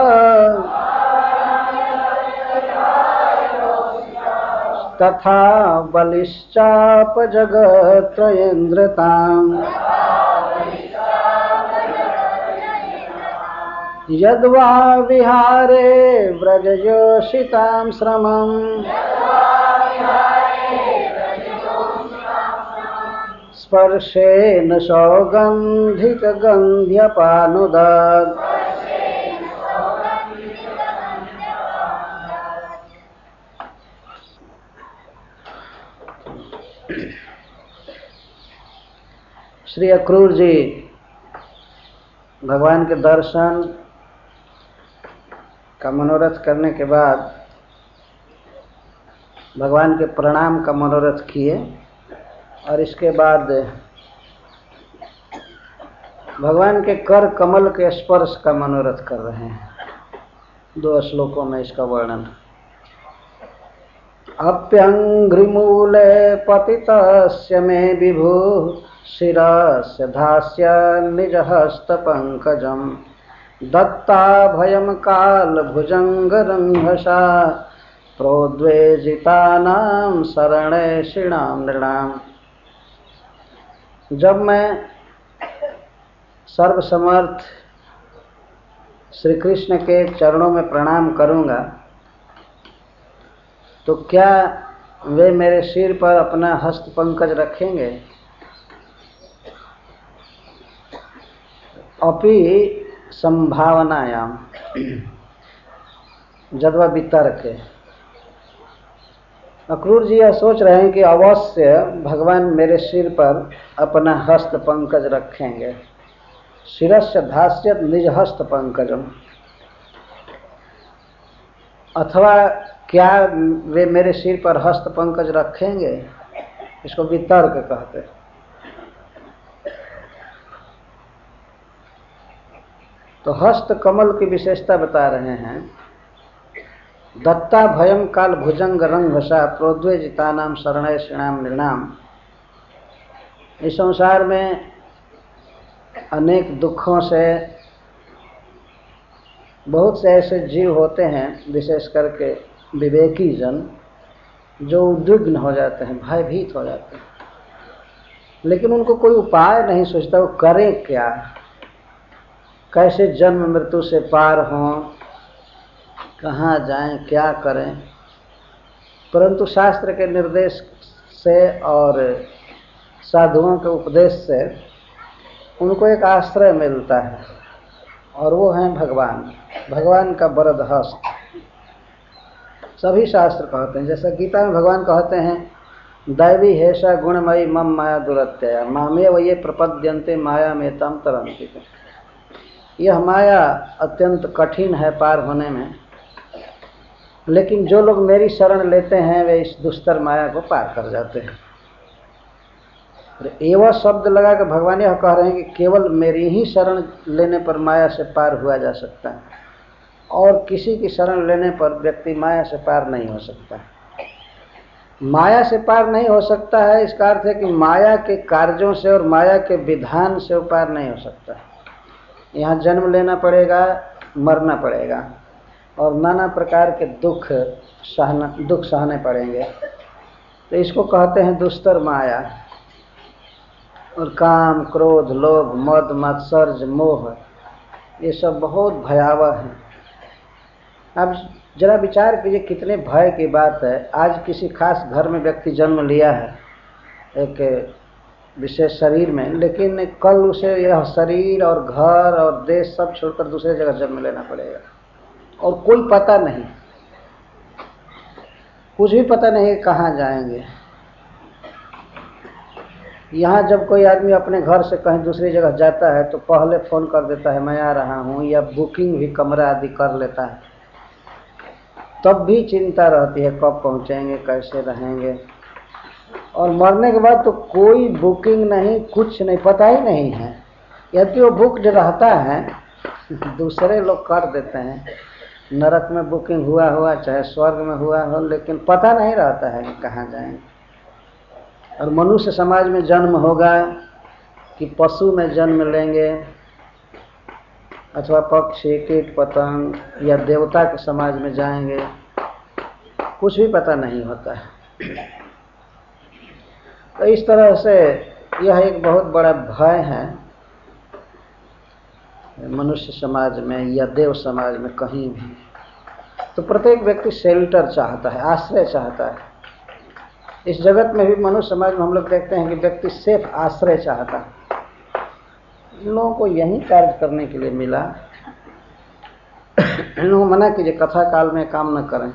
तथा बलिश्चापजगत्त्रयेन्द्रताम्। यद्वा विहारे व्रजयोषितां श्रमम् स्पर्शेन सौगन्धिकगन्ध्यपानुदत्। श्री अक्रूर जी भगवान के दर्शन का मनोरथ करने के बाद भगवान के प्रणाम का मनोरथ किए और इसके बाद भगवान के कर कमल के स्पर्श का मनोरथ कर रहे हैं। 2 श्लोकों में इसका वर्णन। अप्यङ्घ्रिमूले पतितस्य मे विभुः शिरस्य धास्य निजहस्तपङ्कजम्। दत्ताभयं कालभुजङ्गरङ्घसा प्रोद्वेजितानां शरणैषिणां नृणाम्। जब मैं सर्वसमर्थ श्री कृष्ण के चरणों में प्रणाम करूंगा तो क्या वे मेरे सिर पर अपना हस्त पंकज रखेंगे? अपि संभावनायाम जद्वा वितर्क। अक्रूर जी यह सोच रहे हैं कि अवश्य भगवान मेरे सिर पर अपना हस्त पंकज रखेंगे। शिरस्य धास्यत् निज हस्त पंकजम। अथवा क्या वे मेरे सिर पर हस्त पंकज रखेंगे? इसको वितर्क कहते हैं। तो हस्त कमल की विशेषता बता रहे हैं। दत्ता भयम काल भुजंग रंगसा प्रोद्वेजितानाम शरणैषिणाम नृणाम। इस संसार में अनेक दुखों से बहुत से ऐसे जीव होते हैं, विशेष करके विवेकी जन, जो उद्विग्न हो जाते हैं, भयभीत हो जाते हैं, लेकिन उनको कोई उपाय नहीं सोचता वो करें क्या, कैसे जन्म मृत्यु से पार हों, कहाँ जाएं, क्या करें। परंतु शास्त्र के निर्देश से और साधुओं के उपदेश से उनको एक आश्रय मिलता है और वो हैं भगवान। भगवान का वरद हस्त सभी शास्त्र कहते हैं। जैसा गीता में भगवान कहते हैं, दैवी हेषा गुणमयी मम माया दुरत्यया मामेव ये प्रपद्यन्ते माया में तम तरन्ति। यह माया अत्यंत कठिन है पार होने में, लेकिन जो लोग मेरी शरण लेते हैं वे इस दुस्तर माया को पार कर जाते हैं। एवं शब्द लगा कर भगवान यह कह रहे हैं कि केवल मेरी ही शरण लेने पर माया से पार हुआ जा सकता है। और किसी की शरण लेने पर व्यक्ति माया से पार नहीं हो सकता। माया से पार नहीं हो सकता है, इसका अर्थ है कि माया के कार्यों से और माया के विधान से वो पार नहीं हो सकता। यहाँ जन्म लेना पड़ेगा, मरना पड़ेगा और नाना प्रकार के दुख सहने पड़ेंगे। तो इसको कहते हैं दुस्तर माया। और काम, क्रोध, लोभ, मद, मात्सर्य, मोह, ये सब बहुत भयावह है। अब जरा विचार कीजिए कितने भय की बात है। आज किसी खास घर में व्यक्ति जन्म लिया है एक विशेष शरीर में, लेकिन कल उसे यह शरीर और घर और देश सब छोड़कर दूसरे जगह जन्म लेना पड़ेगा और कोई पता नहीं, कुछ भी पता नहीं कहाँ जाएंगे। यहाँ जब कोई आदमी अपने घर से कहीं दूसरी जगह जाता है तो पहले फ़ोन कर देता है मैं आ रहा हूँ, या बुकिंग भी कमरा आदि कर लेता है। तब भी चिंता रहती है कब पहुँचेंगे, कैसे रहेंगे। और मरने के बाद तो कोई बुकिंग नहीं, कुछ नहीं, पता ही नहीं है। यदि वो बुक जो रहता है दूसरे लोग कर देते हैं, नरक में बुकिंग हुआ चाहे स्वर्ग में हुआ हो, लेकिन पता नहीं रहता है कि कहाँ जाएंगे। और मनुष्य समाज में जन्म होगा कि पशु में जन्म लेंगे, अथवा पक्षी, कीट पतंग, या देवता के समाज में जाएंगे, कुछ भी पता नहीं होता है। तो इस तरह से यह एक बहुत बड़ा भय है मनुष्य समाज में या देव समाज में, कहीं भी। तो प्रत्येक व्यक्ति शेल्टर चाहता है, आश्रय चाहता है। इस जगत में भी मनुष्य समाज में हम लोग देखते हैं कि व्यक्ति सिर्फ आश्रय चाहता है। इन लोगों को यही कार्य करने के लिए मिला। इन लोगों को मना कीजिए कथा काल में काम न करें।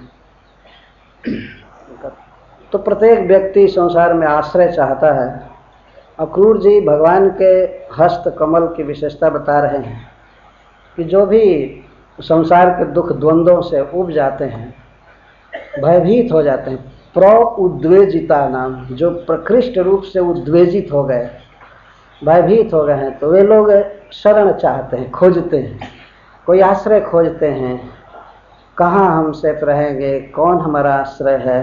तो प्रत्येक व्यक्ति संसार में आश्रय चाहता है। अक्रूर जी भगवान के हस्त कमल की विशेषता बता रहे हैं कि जो भी संसार के दुख द्वंद्वों से उब जाते हैं, भयभीत हो जाते हैं, प्रउद्वेजिता नाम, जो प्रकृष्ट रूप से उद्वेजित हो गए, भयभीत हो गए हैं, तो वे लोग शरण चाहते हैं, खोजते हैं, कोई आश्रय खोजते हैं। कहाँ हम सेफ रहेंगे, कौन हमारा आश्रय है।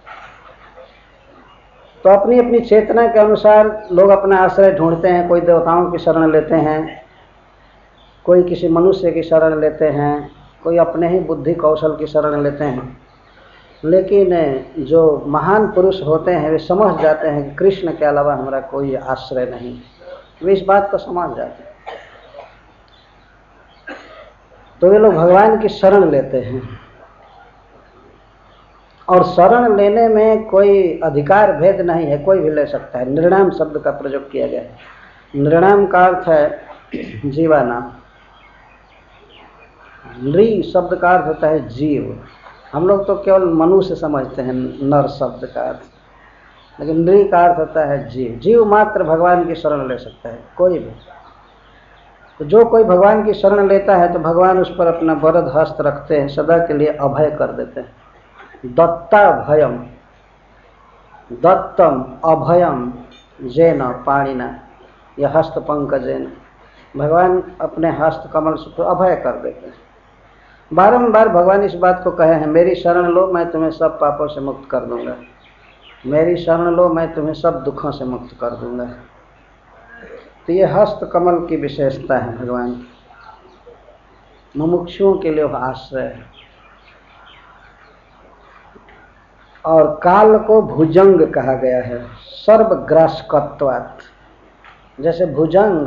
तो अपनी अपनी चेतना के अनुसार लोग अपना आश्रय ढूंढते हैं। कोई देवताओं की शरण लेते हैं, कोई किसी मनुष्य की शरण लेते हैं, कोई अपने ही बुद्धि कौशल की शरण लेते हैं। लेकिन जो महान पुरुष होते हैं वे समझ जाते हैं कि कृष्ण के अलावा हमारा कोई आश्रय नहीं। वे इस बात को समझ जाते हैं, तो वे लोग भगवान की शरण लेते हैं। और शरण लेने में कोई अधिकार भेद नहीं है, कोई भी ले सकता है। निर्णाम शब्द का प्रयोग किया गया है। निर्णाम का अर्थ है जीवानाम, नृ शब्द का अर्थ होता है जीव। हम लोग तो केवल मनुष्य समझते हैं नर शब्द का अर्थ, लेकिन नृ का अर्थ होता है जीव। जीव मात्र भगवान की शरण ले सकता है, कोई भी। तो जो कोई भगवान की शरण लेता है तो भगवान उस पर अपना वरद हस्त रखते हैं, सदा के लिए अभय कर देते हैं। दत्ता भयम, दत्तम अभयम जैन पाणिना, यह हस्त पंकजेन, भगवान अपने हस्त कमल से अभय कर देते हैं। बारंबार भगवान इस बात को कहे हैं, मेरी शरण लो मैं तुम्हें सब पापों से मुक्त कर दूंगा, मेरी शरण लो मैं तुम्हें सब दुखों से मुक्त कर दूंगा। तो ये हस्त कमल की विशेषता है भगवान की। मुमुक्षुओं के लिए वह आश्रय है। और काल को भुजंग कहा गया है, सर्वग्रासकत्वात्। जैसे भुजंग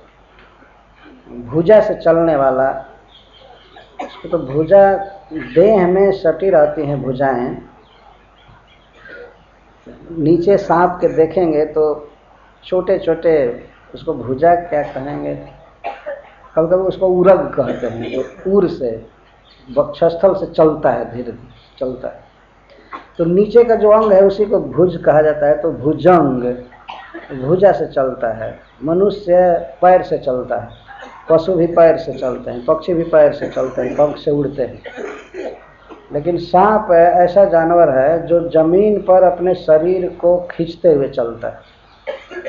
भुजा से चलने वाला, उसको तो भुजा देह में सटी रहती हैं भुजाएं। नीचे सांप के देखेंगे तो छोटे छोटे, उसको भुजा क्या कहेंगे, कभी कभी उसको उरग कहते हैं, जो उर से वक्षस्थल से चलता है, धीरे धीरे चलता है। तो नीचे का जो अंग है उसी को भुज कहा जाता है। तो भुजंग भुजा से चलता है। मनुष्य पैर से चलता है, पशु भी पैर से चलते हैं, पक्षी भी पैर से चलते हैं, पंख से उड़ते हैं। लेकिन सांप ऐसा जानवर है जो जमीन पर अपने शरीर को खींचते हुए चलता है,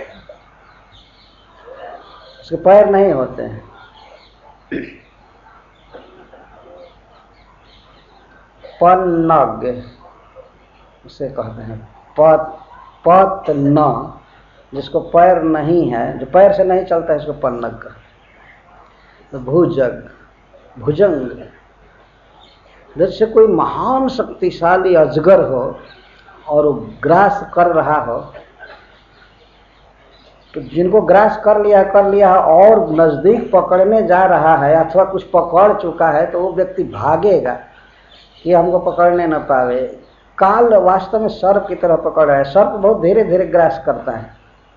उसके पैर नहीं होते हैं। पन्नग उसे कहते हैं। पत न, जिसको पैर नहीं है, जो पैर से नहीं चलता है, इसको पन्नग कहते हैं। तो भुजंग, जैसे कोई महान शक्तिशाली अजगर हो और वो ग्रास कर रहा हो, तो जिनको ग्रास कर लिया और नजदीक पकड़ने जा रहा है अथवा कुछ पकड़ चुका है, तो वो व्यक्ति भागेगा कि हमको पकड़ने न पावे। काल वास्तव में सर्प की तरह पकड़ रहा है। सर्प बहुत धीरे धीरे ग्रास करता है।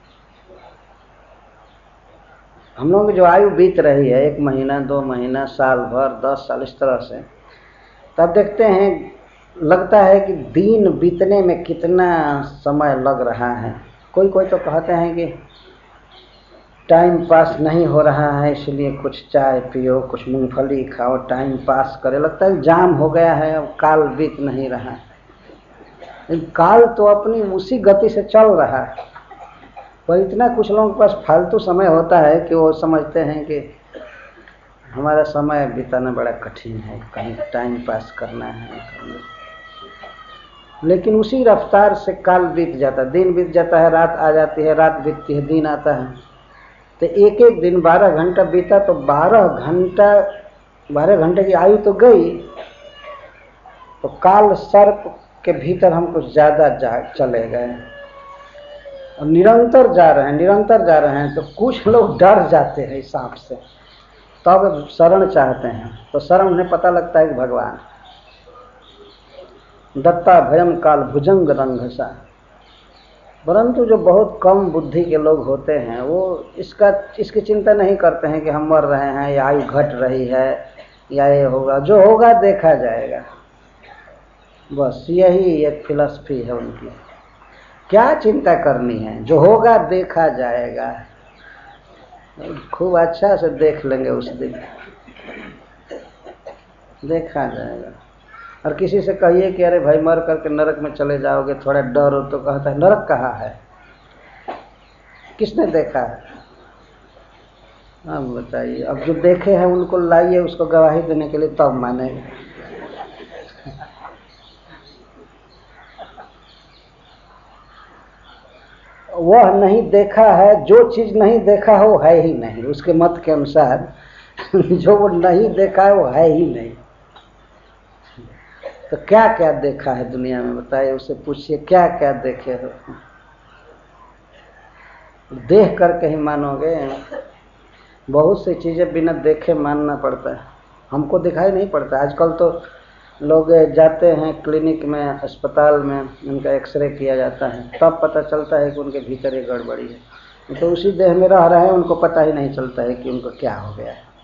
हम लोगों की जो आयु बीत रही है, 1 महीना 2 महीना, साल भर, 10 साल, इस तरह से, तब देखते हैं लगता है कि दिन बीतने में कितना समय लग रहा है। कोई तो कहते हैं कि टाइम पास नहीं हो रहा है, इसलिए कुछ चाय पियो, कुछ मूंगफली खाओ, टाइम पास करे। लगता है जाम हो गया है, अब काल बीत नहीं रहा है। लेकिन काल तो अपनी उसी गति से चल रहा है, पर इतना कुछ लोगों के पास फालतू समय होता है कि वो समझते हैं कि हमारा समय बिताना बड़ा कठिन है, कहीं टाइम पास करना है। लेकिन उसी रफ्तार से काल बीत जाता है, दिन बीत जाता है, रात आ जाती है, रात बीतती है, दिन आता है। तो एक दिन 12 घंटा बीता, तो 12 घंटे की आयु तो गई। तो काल सर्प के भीतर हम कुछ ज्यादा चले गए और निरंतर जा रहे हैं। तो कुछ लोग डर जाते हैं सांप से, तब शरण चाहते हैं। तो शरण उन्हें पता लगता है कि भगवान दत्ता भयम काल भुजंग रंघसा। परंतु जो बहुत कम बुद्धि के लोग होते हैं, वो इसकी चिंता नहीं करते हैं कि हम मर रहे हैं या आयु घट रही है या ये होगा, जो होगा देखा जाएगा। बस यही एक फिलॉसफी है उनकी। क्या चिंता करनी है, जो होगा देखा जाएगा, खूब अच्छा से देख लेंगे, उस दिन देखा जाएगा। और किसी से कहिए कि अरे भाई मर करके नरक में चले जाओगे, थोड़ा डर हो, तो कहता है नरक कहाँ है, किसने देखा है? अब बताइए, अब जो देखे हैं उनको लाइए, उसको गवाही देने के लिए, तब मानेंगे। वह नहीं देखा है, जो चीज नहीं देखा हो है ही नहीं, उसके मत के अनुसार जो वो नहीं देखा है वो है ही नहीं। तो क्या क्या देखा है दुनिया में, बताइए, उससे पूछिए क्या क्या देखे हो। देख करके ही मानोगे। बहुत सी चीजें बिना देखे मानना पड़ता है, हमको दिखाई नहीं पड़ता। आजकल तो लोग जाते हैं क्लिनिक में, अस्पताल में, उनका एक्सरे किया जाता है, तब पता चलता है कि उनके भीतर एक गड़बड़ी है। तो उसी देह में रह रहे हैं, उनको पता ही नहीं चलता है कि उनको क्या हो गया है।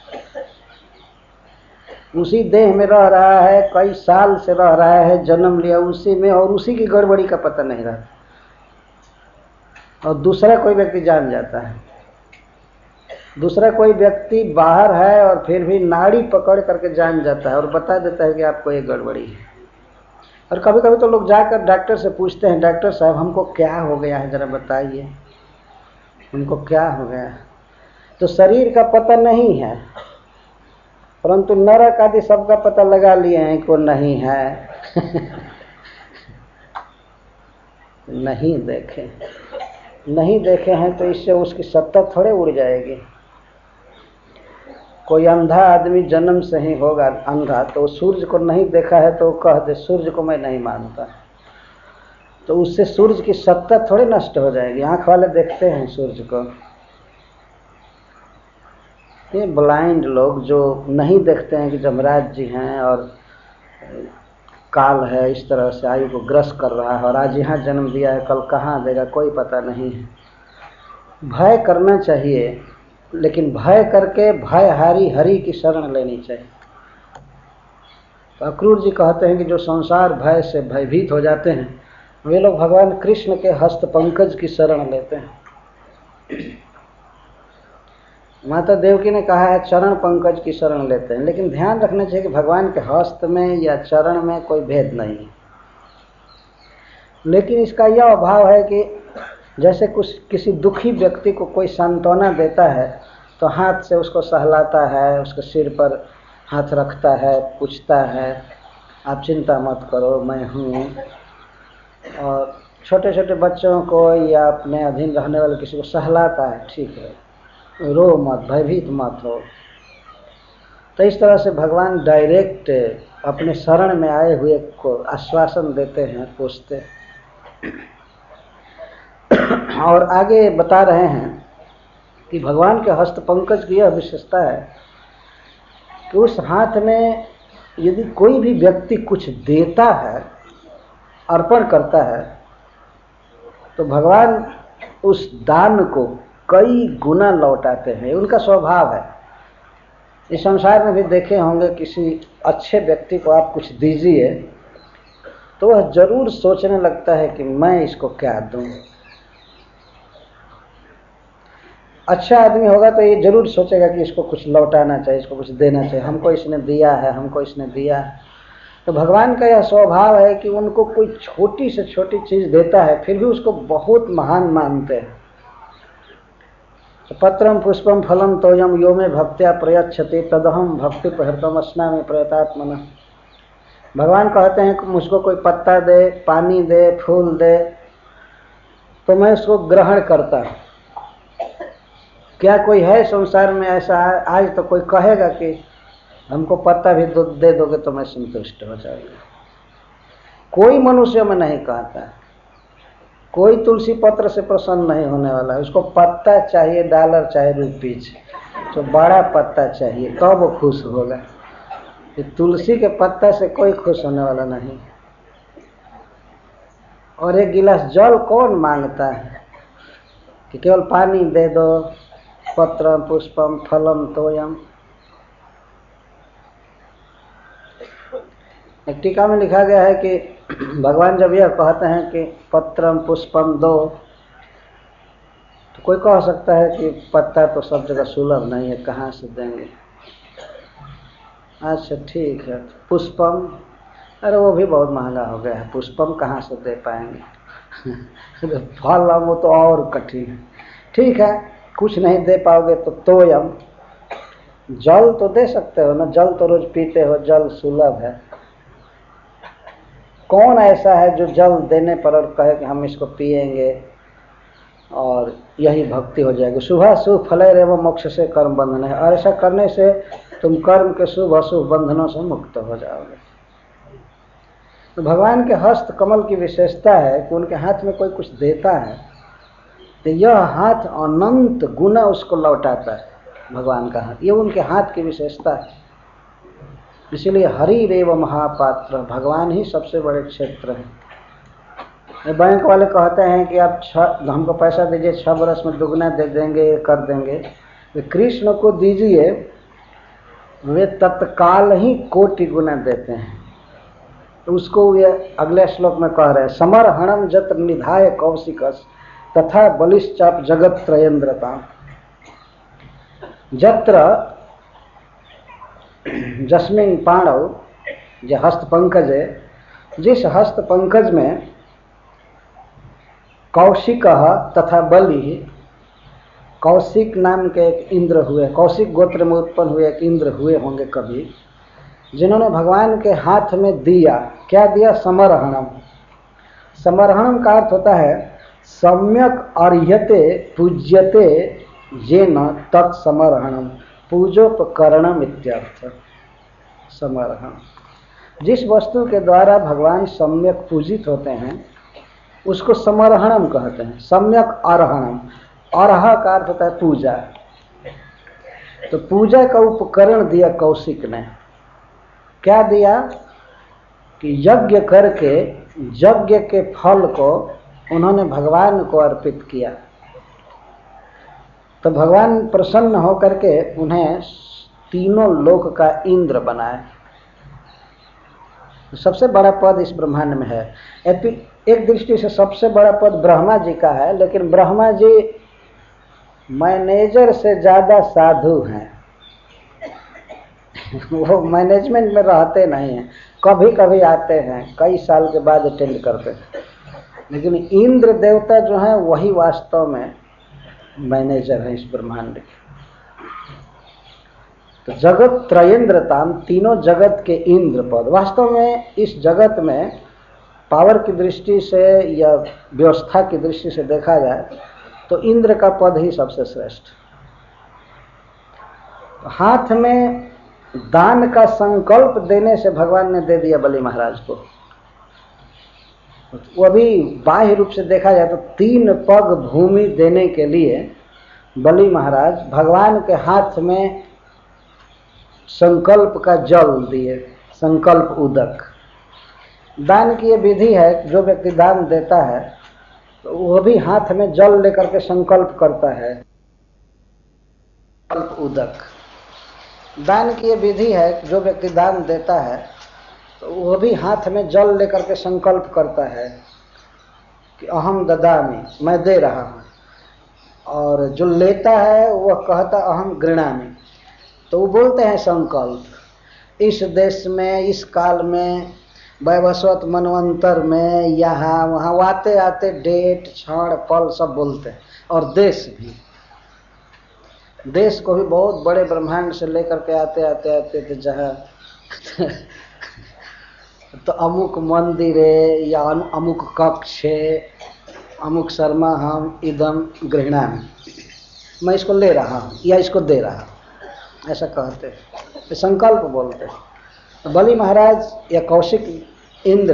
उसी देह में रह रहा है, कई साल से रह रहा है, जन्म लिया उसी में, और उसी की गड़बड़ी का पता नहीं रहता। और दूसरा कोई व्यक्ति जान जाता है, दूसरा कोई व्यक्ति बाहर है और फिर भी नाड़ी पकड़ करके जान जाता है और बता देता है कि आपको ये गड़बड़ी है। और कभी कभी तो लोग जाकर डॉक्टर से पूछते हैं, डॉक्टर साहब हमको क्या हो गया है, जरा बताइए उनको क्या हो गया है। तो शरीर का पता नहीं है, परंतु नरक आदि सबका पता लगा लिए हैं कि वो नहीं है। नहीं देखे हैं तो इससे उसकी सत्ता थोड़े उड़ जाएगी। कोई अंधा आदमी जन्म से ही होगा अंधा, तो सूर्य को नहीं देखा है तो कह दे सूर्य को मैं नहीं मानता, तो उससे सूर्य की सत्ता थोड़े नष्ट हो जाएगी। आंख वाले देखते हैं सूर्य को। ये ब्लाइंड लोग जो नहीं देखते हैं कि जमराज जी हैं और काल है इस तरह से आयु को ग्रस्त कर रहा है, और आज यहाँ जन्म दिया है, कल कहाँ देगा कोई पता नहीं है। भय करना चाहिए, लेकिन भय करके भयहारी हरि की शरण लेनी चाहिए। तो अक्रूर जी कहते हैं कि जो संसार भय से भयभीत हो जाते हैं, वे लोग भगवान कृष्ण के हस्त पंकज की शरण लेते हैं। माता देवकी ने कहा है चरण पंकज की शरण लेते हैं, लेकिन ध्यान रखना चाहिए कि भगवान के हस्त में या चरण में कोई भेद नहीं है। लेकिन इसका यह अभाव है कि जैसे किसी दुखी व्यक्ति को कोई सांत्वना देता है तो हाथ से उसको सहलाता है, उसके सिर पर हाथ रखता है, पूछता है आप चिंता मत करो, मैं हूँ। और छोटे छोटे बच्चों को या अपने अधीन रहने वाले किसी को सहलाता है, ठीक है, रो मत, भयभीत मत हो। तो इस तरह से भगवान डायरेक्ट अपने शरण में आए हुए को आश्वासन देते हैं, पूछते। और आगे बता रहे हैं कि भगवान के हस्त पंकज की यह विशेषता है कि उस हाथ में यदि कोई भी व्यक्ति कुछ देता है, अर्पण करता है, तो भगवान उस दान को कई गुना लौटाते हैं। उनका स्वभाव है। इस संसार में भी देखे होंगे, किसी अच्छे व्यक्ति को आप कुछ दीजिए तो वह जरूर सोचने लगता है कि मैं इसको क्या दूं। अच्छा आदमी होगा तो ये जरूर सोचेगा कि इसको कुछ लौटाना चाहिए, इसको कुछ देना चाहिए, हमको इसने दिया है, हमको इसने दिया है। तो भगवान का यह स्वभाव है कि उनको कोई छोटी से छोटी चीज देता है, फिर भी उसको बहुत महान मानते हैं। तो पत्रम पुष्पम फलम तोयम यो में भक्त्या प्रयच्छति तदहम भक्ति प्रहृतम अस्नामि प्रयतात्मना। भगवान कहते हैं कि मुझको कोई पत्ता दे, पानी दे, फूल दे, तो मैं उसको ग्रहण करता हूँ। क्या कोई है संसार में ऐसा? आज तो कोई कहेगा कि हमको पत्ता भी दे दोगे तो मैं संतुष्ट हो जाऊंगा। कोई मनुष्य में नहीं कहता। कोई तुलसी पत्र से प्रसन्न नहीं होने वाला है। उसको पत्ता चाहिए, डॉलर चाहे रुपीज, तो बड़ा पत्ता चाहिए तब वो खुश होगा। ये तुलसी के पत्ता से कोई खुश होने वाला नहीं। और एक गिलास जल कौन मांगता है कि केवल पानी दे दो, पत्रम पुष्पम फलम तोयम। एक टीका में लिखा गया है कि भगवान जब यह कहते हैं कि पत्रम पुष्पम दो, तो कोई कह सकता है कि पत्ता तो सब जगह सुलभ नहीं है, कहाँ से देंगे। अच्छा ठीक है, पुष्पम, अरे वो भी बहुत महंगा हो गया है, पुष्पम कहाँ से दे पाएंगे। फल वो तो और कठिन है। ठीक है, कुछ नहीं दे पाओगे तो तोयम, जल तो दे सकते हो ना, जल तो रोज पीते हो, जल सुलभ है। कौन ऐसा है जो जल देने पर और कहे कि हम इसको पिएंगे और यही भक्ति हो जाएगी। शुभ शुभ फले एवं मोक्ष से कर्म बंधन है, और ऐसा करने से तुम कर्म के शुभ अशुभ बंधनों से मुक्त हो जाओगे। तो भगवान के हस्त कमल की विशेषता है कि उनके हाथ में कोई कुछ देता है तो यह हाथ अनंत गुना उसको लौटाता है। भगवान का हाथ, ये उनके हाथ की विशेषता है। इसीलिए हरि रेव महापात्र, भगवान ही सबसे बड़े क्षेत्र हैं। बैंक वाले कहते हैं कि आप हमको पैसा दीजिए, 6 बरस में दुगना दे देंगे, कर देंगे। तो कृष्ण को दीजिए, वे तत्काल ही कोटि गुना देते हैं। तो उसको ये अगले श्लोक में कह रहे हैं, समरहणम जत्र निधाय कौशिकस तथा बलिश्चाप जगत त्रयेन्द्रता। जत्र जस्मिन पाणव, जो हस्त पंकज है, जिस हस्त पंकज में कौशिक तथा बलि, कौशिक नाम के एक इंद्र हुए, कौशिक गोत्र में उत्पन्न हुए एक इंद्र हुए होंगे कभी, जिन्होंने भगवान के हाथ में दिया। क्या दिया? समरहणम। समरहणम का अर्थ होता है सम्यक अर्ह्यते पूज्यते येन तत्समरहणम पूजोपकरणम इत्यर्थ। समरहण, जिस वस्तु के द्वारा भगवान सम्यक पूजित होते हैं उसको समरहणम कहते हैं। सम्यक अर्हणम, अर्ह का अर्थ होता है पूजा। तो पूजा का उपकरण दिया कौशिक ने। क्या दिया? कि यज्ञ करके यज्ञ के फल को उन्होंने भगवान को अर्पित किया। तो भगवान प्रसन्न होकर के उन्हें तीनों लोक का इंद्र बनाए। सबसे बड़ा पद इस ब्रह्मांड में है। एक दृष्टि से सबसे बड़ा पद ब्रह्मा जी का है, लेकिन ब्रह्मा जी मैनेजर से ज्यादा साधु हैं। वो मैनेजमेंट में रहते नहीं हैं, कभी कभी आते हैं, कई साल के बाद अटेंड करते हैं। लेकिन इंद्र देवता जो हैं वही वास्तव में मैनेजर है इस ब्रह्मांड के। तो जगत त्रयेंद्रताम, तीनों जगत के इंद्र पद। वास्तव में इस जगत में पावर की दृष्टि से या व्यवस्था की दृष्टि से देखा जाए तो इंद्र का पद ही सबसे श्रेष्ठ। हाथ में दान का संकल्प देने से भगवान ने दे दिया बलि महाराज को। वो भी बाह्य रूप से देखा जाए तो 3 पग भूमि देने के लिए बलि महाराज भगवान के हाथ में संकल्प का जल दिए, संकल्प उदक। दान की ये विधि है, जो व्यक्ति दान देता है तो वह भी हाथ में जल लेकर के संकल्प करता है, संकल्प उदक। दान की ये विधि है, जो व्यक्ति दान देता है तो वह भी हाथ में जल लेकर के संकल्प करता है कि अहम ददामि, मैं दे रहा हूँ, और जो लेता है वह कहता अहम गृणामि। तो वो बोलते हैं संकल्प। इस देश में, इस काल में, वैवस्वत मनवंतर में, यहाँ वहाँ आते आते डेट क्षण पल सब बोलते हैं। और देश भी, देश को भी बहुत बड़े ब्रह्मांड से लेकर के आते थे जहाँ तो अमुक मंदिर है या अमुक कक्ष है, अमुक शर्मा हम इदम गृहणामि, मैं इसको ले रहा हूँ या इसको दे रहा हूँ, ऐसा कहते हैं, संकल्प बोलते हैं। तो बलि महाराज या कौशिक इंद्र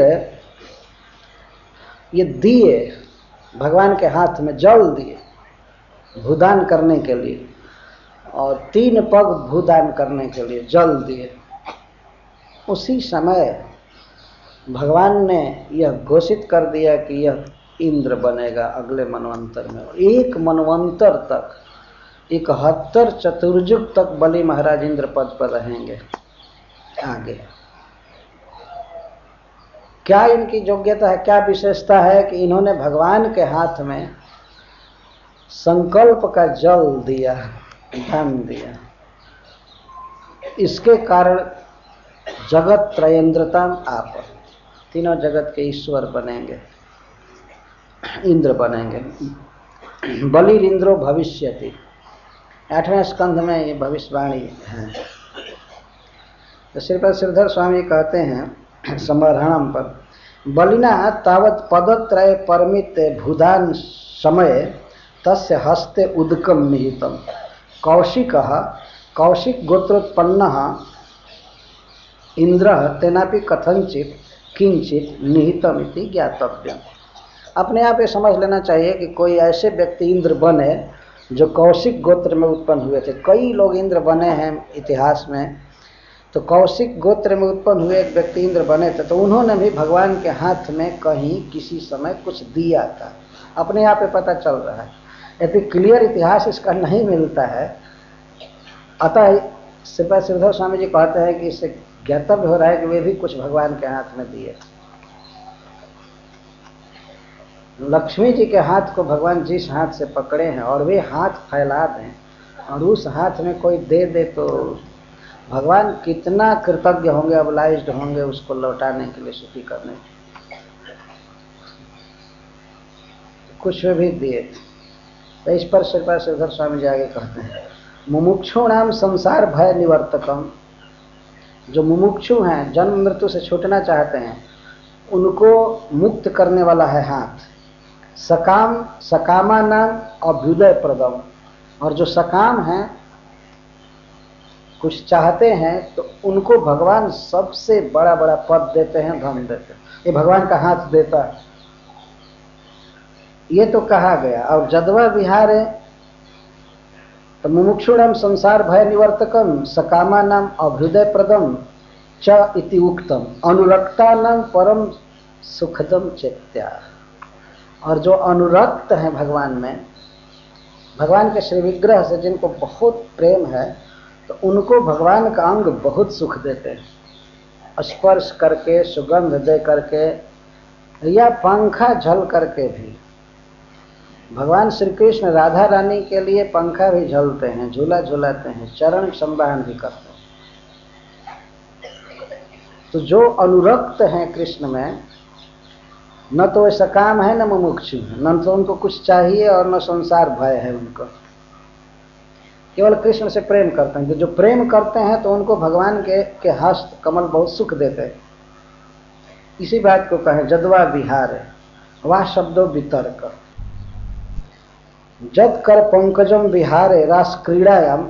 ये दिए भगवान के हाथ में, जल दिए भूदान करने के लिए, और 3 पग भूदान करने के लिए जल दिए। उसी समय भगवान ने यह घोषित कर दिया कि यह इंद्र बनेगा अगले मनवंतर में। 1 मनवंतर तक, 71 चतुर्युग तक बलि महाराज इंद्र पद पर रहेंगे। आगे क्या इनकी योग्यता है, क्या विशेषता है कि इन्होंने भगवान के हाथ में संकल्प का जल दिया, धन दिया। इसके कारण जगत त्रयेंद्रताम आप, तीनों जगत के ईश्वर बनेंगे, इंद्र बनेंगे। बलिरिंद्रो भविष्यति, 8वें स्कंध में ये भविष्यवाणी है। तो श्रीपद श्रीधर स्वामी कहते हैं संवरणम पर, बलिना तावत पदत्रय परमित भूदान समय तस्य हस्ते उदकम निहितम कौशिकः कौशिक गोत्रोत्पन्नः इंद्रः तेनापि कथंचित किंचित निहितम इति ज्ञातव्यम। अपने आप ये समझ लेना चाहिए कि कोई ऐसे व्यक्ति इंद्र बने जो कौशिक गोत्र में उत्पन्न हुए थे। कई लोग इंद्र बने हैं इतिहास में, तो कौशिक गोत्र में उत्पन्न हुए एक व्यक्ति इंद्र बने थे, तो उन्होंने भी भगवान के हाथ में कहीं किसी समय कुछ दिया था। अपने आप पे पता चल रहा है, यदि क्लियर इतिहास इसका नहीं मिलता है। अतः श्रीपद श्रीधर स्वामी जी कहते हैं कि इससे ज्ञातव्य हो रहा है कि वे भी कुछ भगवान के हाथ में दिए। लक्ष्मी जी के हाथ को भगवान जिस हाथ से पकड़े हैं और वे हाथ फैला दें और उस हाथ में कोई दे दे, तो भगवान कितना कृतज्ञ होंगे, अबलाइज्ड होंगे उसको लौटाने के लिए, सुखी करने के लिए। कुछ भी दिए। तो इस पर श्रीपद श्रीधर स्वामी जी आगे कहते हैं, मुमुक्षुणाम संसार भय निवर्तकम, जो मुमुक्षु हैं, जन्म मृत्यु से छूटना चाहते हैं, उनको मुक्त करने वाला है हाथ। सकाम सकामा नाम अभ्युदय प्रदम, और जो सकाम हैं, कुछ चाहते हैं, तो उनको भगवान सबसे बड़ा बड़ा पद देते हैं, धन देते हैं। ये भगवान का हाथ देता है, ये तो कहा गया। और जदवा विहार है तो मुमुक्षुणाम संसार भय निवर्तकम सकामा नाम अभ्युदय प्रदम च इति उक्तम अनुरक्ता नाम परम सुखदम चैत्या। और जो अनुरक्त हैं भगवान में, भगवान के श्री विग्रह से जिनको बहुत प्रेम है, तो उनको भगवान का अंग बहुत सुख देते हैं। स्पर्श करके, सुगंध दे करके, या पंखा झल करके भी। भगवान श्री कृष्ण राधा रानी के लिए पंखा भी झलते हैं, झूला झुलाते हैं, चरण संवाहन भी करते हैं। तो जो अनुरक्त हैं कृष्ण में, न तो ऐसा काम है, न मुमुक्षु है, न तो उनको कुछ चाहिए और न संसार भय है उनको। केवल कृष्ण से प्रेम करते हैं। जो प्रेम करते हैं तो उनको भगवान के हस्त कमल बहुत सुख देते हैं। इसी बात को कहें जदवा विहार वाह शब्दों वितर्क। जद कर पंकजम विहारे रास क्रीड़ायाम।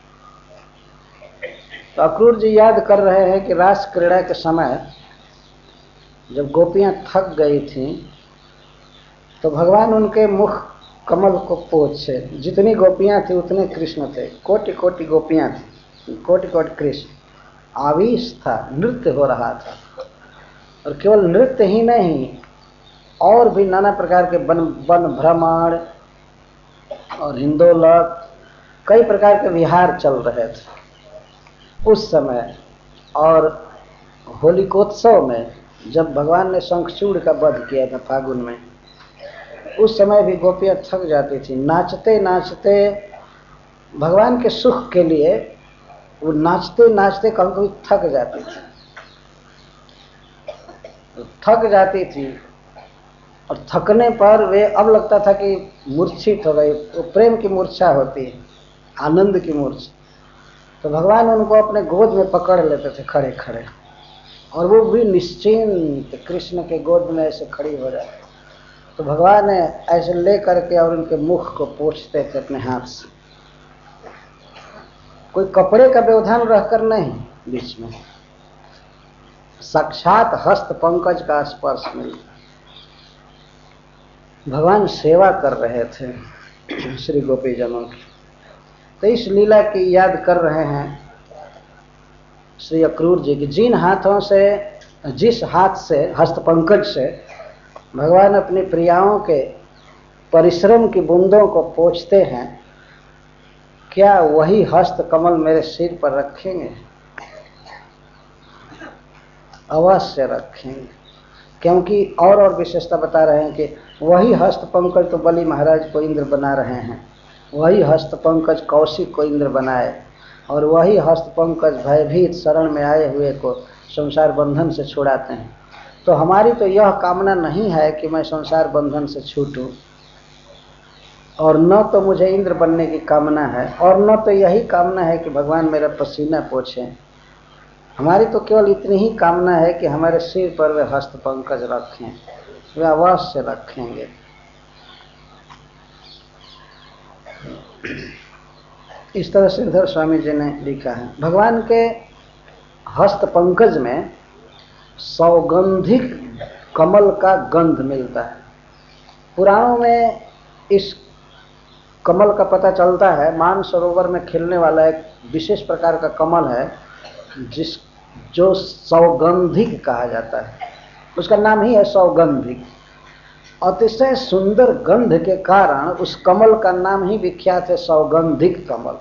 तो अक्रूर जी याद कर रहे हैं कि रास क्रीड़ा के समय जब गोपियां थक गई थीं तो भगवान उनके मुख कमल को पोछे। जितनी गोपियां थी उतने कृष्ण थे, कोटि कोटि गोपियां थी, कोटि कोटि कृष्ण। आवेश था, नृत्य हो रहा था। और केवल नृत्य ही नहीं, और भी नाना प्रकार के वन भ्रमण और हिंदोलक, कई प्रकार के विहार चल रहे थे उस समय। और होलिकोत्सव में जब भगवान ने शंखचूड़ का वध किया था फागुन में, उस समय भी गोपियां थक जाती थी। नाचते नाचते भगवान के सुख के लिए वो नाचते नाचते कभी कभी थक जाती थी। और थकने पर वे, अब लगता था कि मूर्छित हो गई। वो प्रेम की मूर्छा होती है, आनंद की मूर्छा। तो भगवान उनको अपने गोद में पकड़ लेते थे खड़े खड़े, और वो भी निश्चिंत कृष्ण के गोद में ऐसे खड़ी हो जाती। तो भगवान ऐसे ले करके और उनके मुख को पोंछते थे अपने हाथ से। कोई कपड़े का व्यवधान रहकर नहीं, बीच में साक्षात हस्त पंकज का स्पर्श मिलता। भगवान सेवा कर रहे थे श्री गोपीजनों की। तो इस लीला की याद कर रहे हैं श्री अक्रूर जी की। जिस हाथ से, हस्त पंकज से भगवान अपनी प्रियाओं के परिश्रम की बूंदों को पोंछते हैं, क्या वही हस्त कमल मेरे सिर पर रखेंगे? अवश्य रखेंगे, क्योंकि और विशेषता बता रहे हैं कि वही हस्त पंकज तो बलि महाराज को इंद्र बना रहे हैं, वही हस्त पंकज कौशिक को इंद्र बनाए, और वही हस्त पंकज भयभीत शरण में आए हुए को संसार बंधन से छुड़ाते हैं। तो हमारी तो यह कामना नहीं है कि मैं संसार बंधन से छूटूं, और न तो मुझे इंद्र बनने की कामना है, और न तो यही कामना है कि भगवान मेरा पसीना पोंछें। हमारी तो केवल इतनी ही कामना है कि हमारे सिर पर वे हस्त पंकज रखें, वे अवश्य रखेंगे। इस तरह श्रीधर स्वामी जी ने लिखा है। भगवान के हस्त पंकज में सौगंधिक कमल का गंध मिलता है। पुराणों में इस कमल का पता चलता है। मानसरोवर में खिलने वाला एक विशेष प्रकार का कमल है जो सौगंधिक कहा जाता है। उसका नाम ही है सौगंधिक। अतिशय सुंदर गंध के कारण उस कमल का नाम ही विख्यात है, सौगंधिक कमल।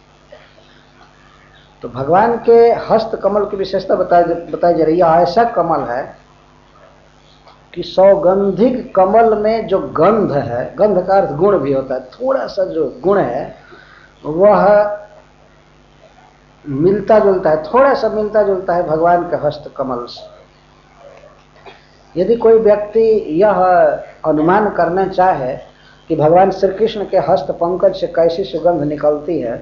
तो भगवान के हस्त कमल की विशेषता बताई जा रही है। ऐसा कमल है कि सौगंधिक कमल में जो गंध है, गंध का अर्थ गुण भी होता है, थोड़ा सा जो गुण है वह मिलता जुलता है, थोड़ा सा मिलता जुलता है भगवान के हस्त कमल से। यदि कोई व्यक्ति यह अनुमान करना चाहे कि भगवान श्री कृष्ण के हस्त पंकज से कैसी सुगंध निकलती है,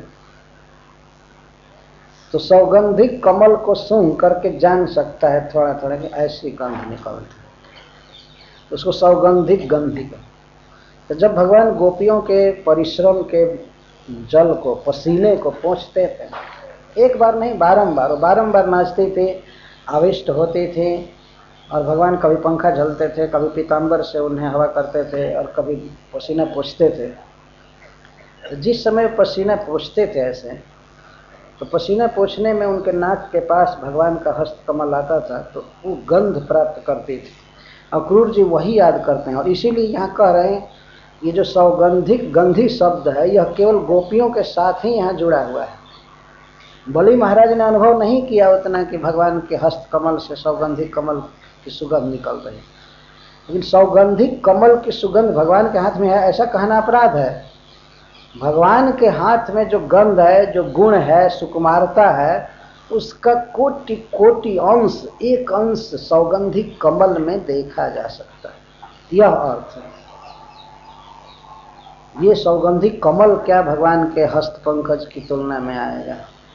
तो सौगंधिक कमल को सूंघ करके जान सकता है थोड़ा थोड़ा कि ऐसी गंध निकलती है। उसको सौगंधिक गंधिक। तो जब भगवान गोपियों के परिश्रम के जल को, पसीने को पोंछते थे, एक बार नहीं बारंबार नाचते थे, आविष्ट होते थे, और भगवान कभी पंखा झलते थे, कभी पीताम्बर से उन्हें हवा करते थे, और कभी पसीना पोंछते थे। जिस समय पसीना पोंछते थे ऐसे, तो पसीना पोंछने में उनके नाक के पास भगवान का हस्त कमल आता था, तो वो गंध प्राप्त करती थी। अक्रूर जी वही याद करते हैं, और इसीलिए यहाँ कह रहे हैं ये जो सौगंधिक गंधी शब्द है, यह केवल गोपियों के साथ ही यहाँ जुड़ा हुआ है। बलि महाराज ने अनुभव नहीं किया उतना कि भगवान के हस्त कमल से सौगंधिक कमल की सुगंध निकल रही, लेकिन सौगंधिक कमल की सुगंध भगवान के हाथ में है ऐसा कहना अपराध है। भगवान के हाथ में जो गंध है, जो गुण है, सुकुमारता है, उसका कोटि कोटि अंश, एक अंश सौगंधिक कमल में देखा जा सकता है। यह अर्थ है। ये सौगंधी कमल क्या भगवान के हस्त पंकज की तुलना में आएगा।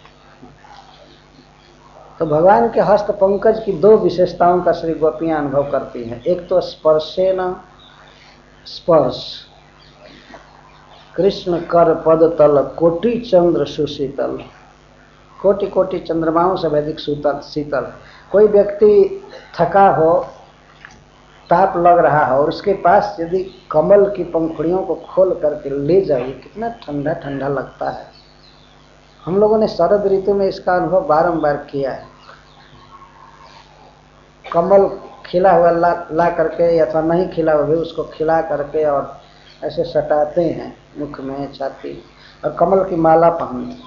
तो भगवान के हस्त पंकज की दो विशेषताओं का श्री गोपियां अनुभव करती हैं। एक तो स्पर्शेन स्पर्श, कृष्ण कर पद तल कोटि चंद्र सुशीतल, कोटि कोटि चंद्रमाओं से अधिक शीतल। कोई व्यक्ति थका हो, ताप लग रहा हो, और उसके पास यदि कमल की पंखुड़ियों को खोल करके ले जाइए, कितना ठंडा ठंडा लगता है। हम लोगों ने शरद ऋतु में इसका अनुभव बारंबार किया है। कमल खिला हुआ ला करके, अथवा नहीं खिला हुआ भी उसको खिला करके और ऐसे सटाते हैं मुख में, छाती, और कमल की माला पहनते।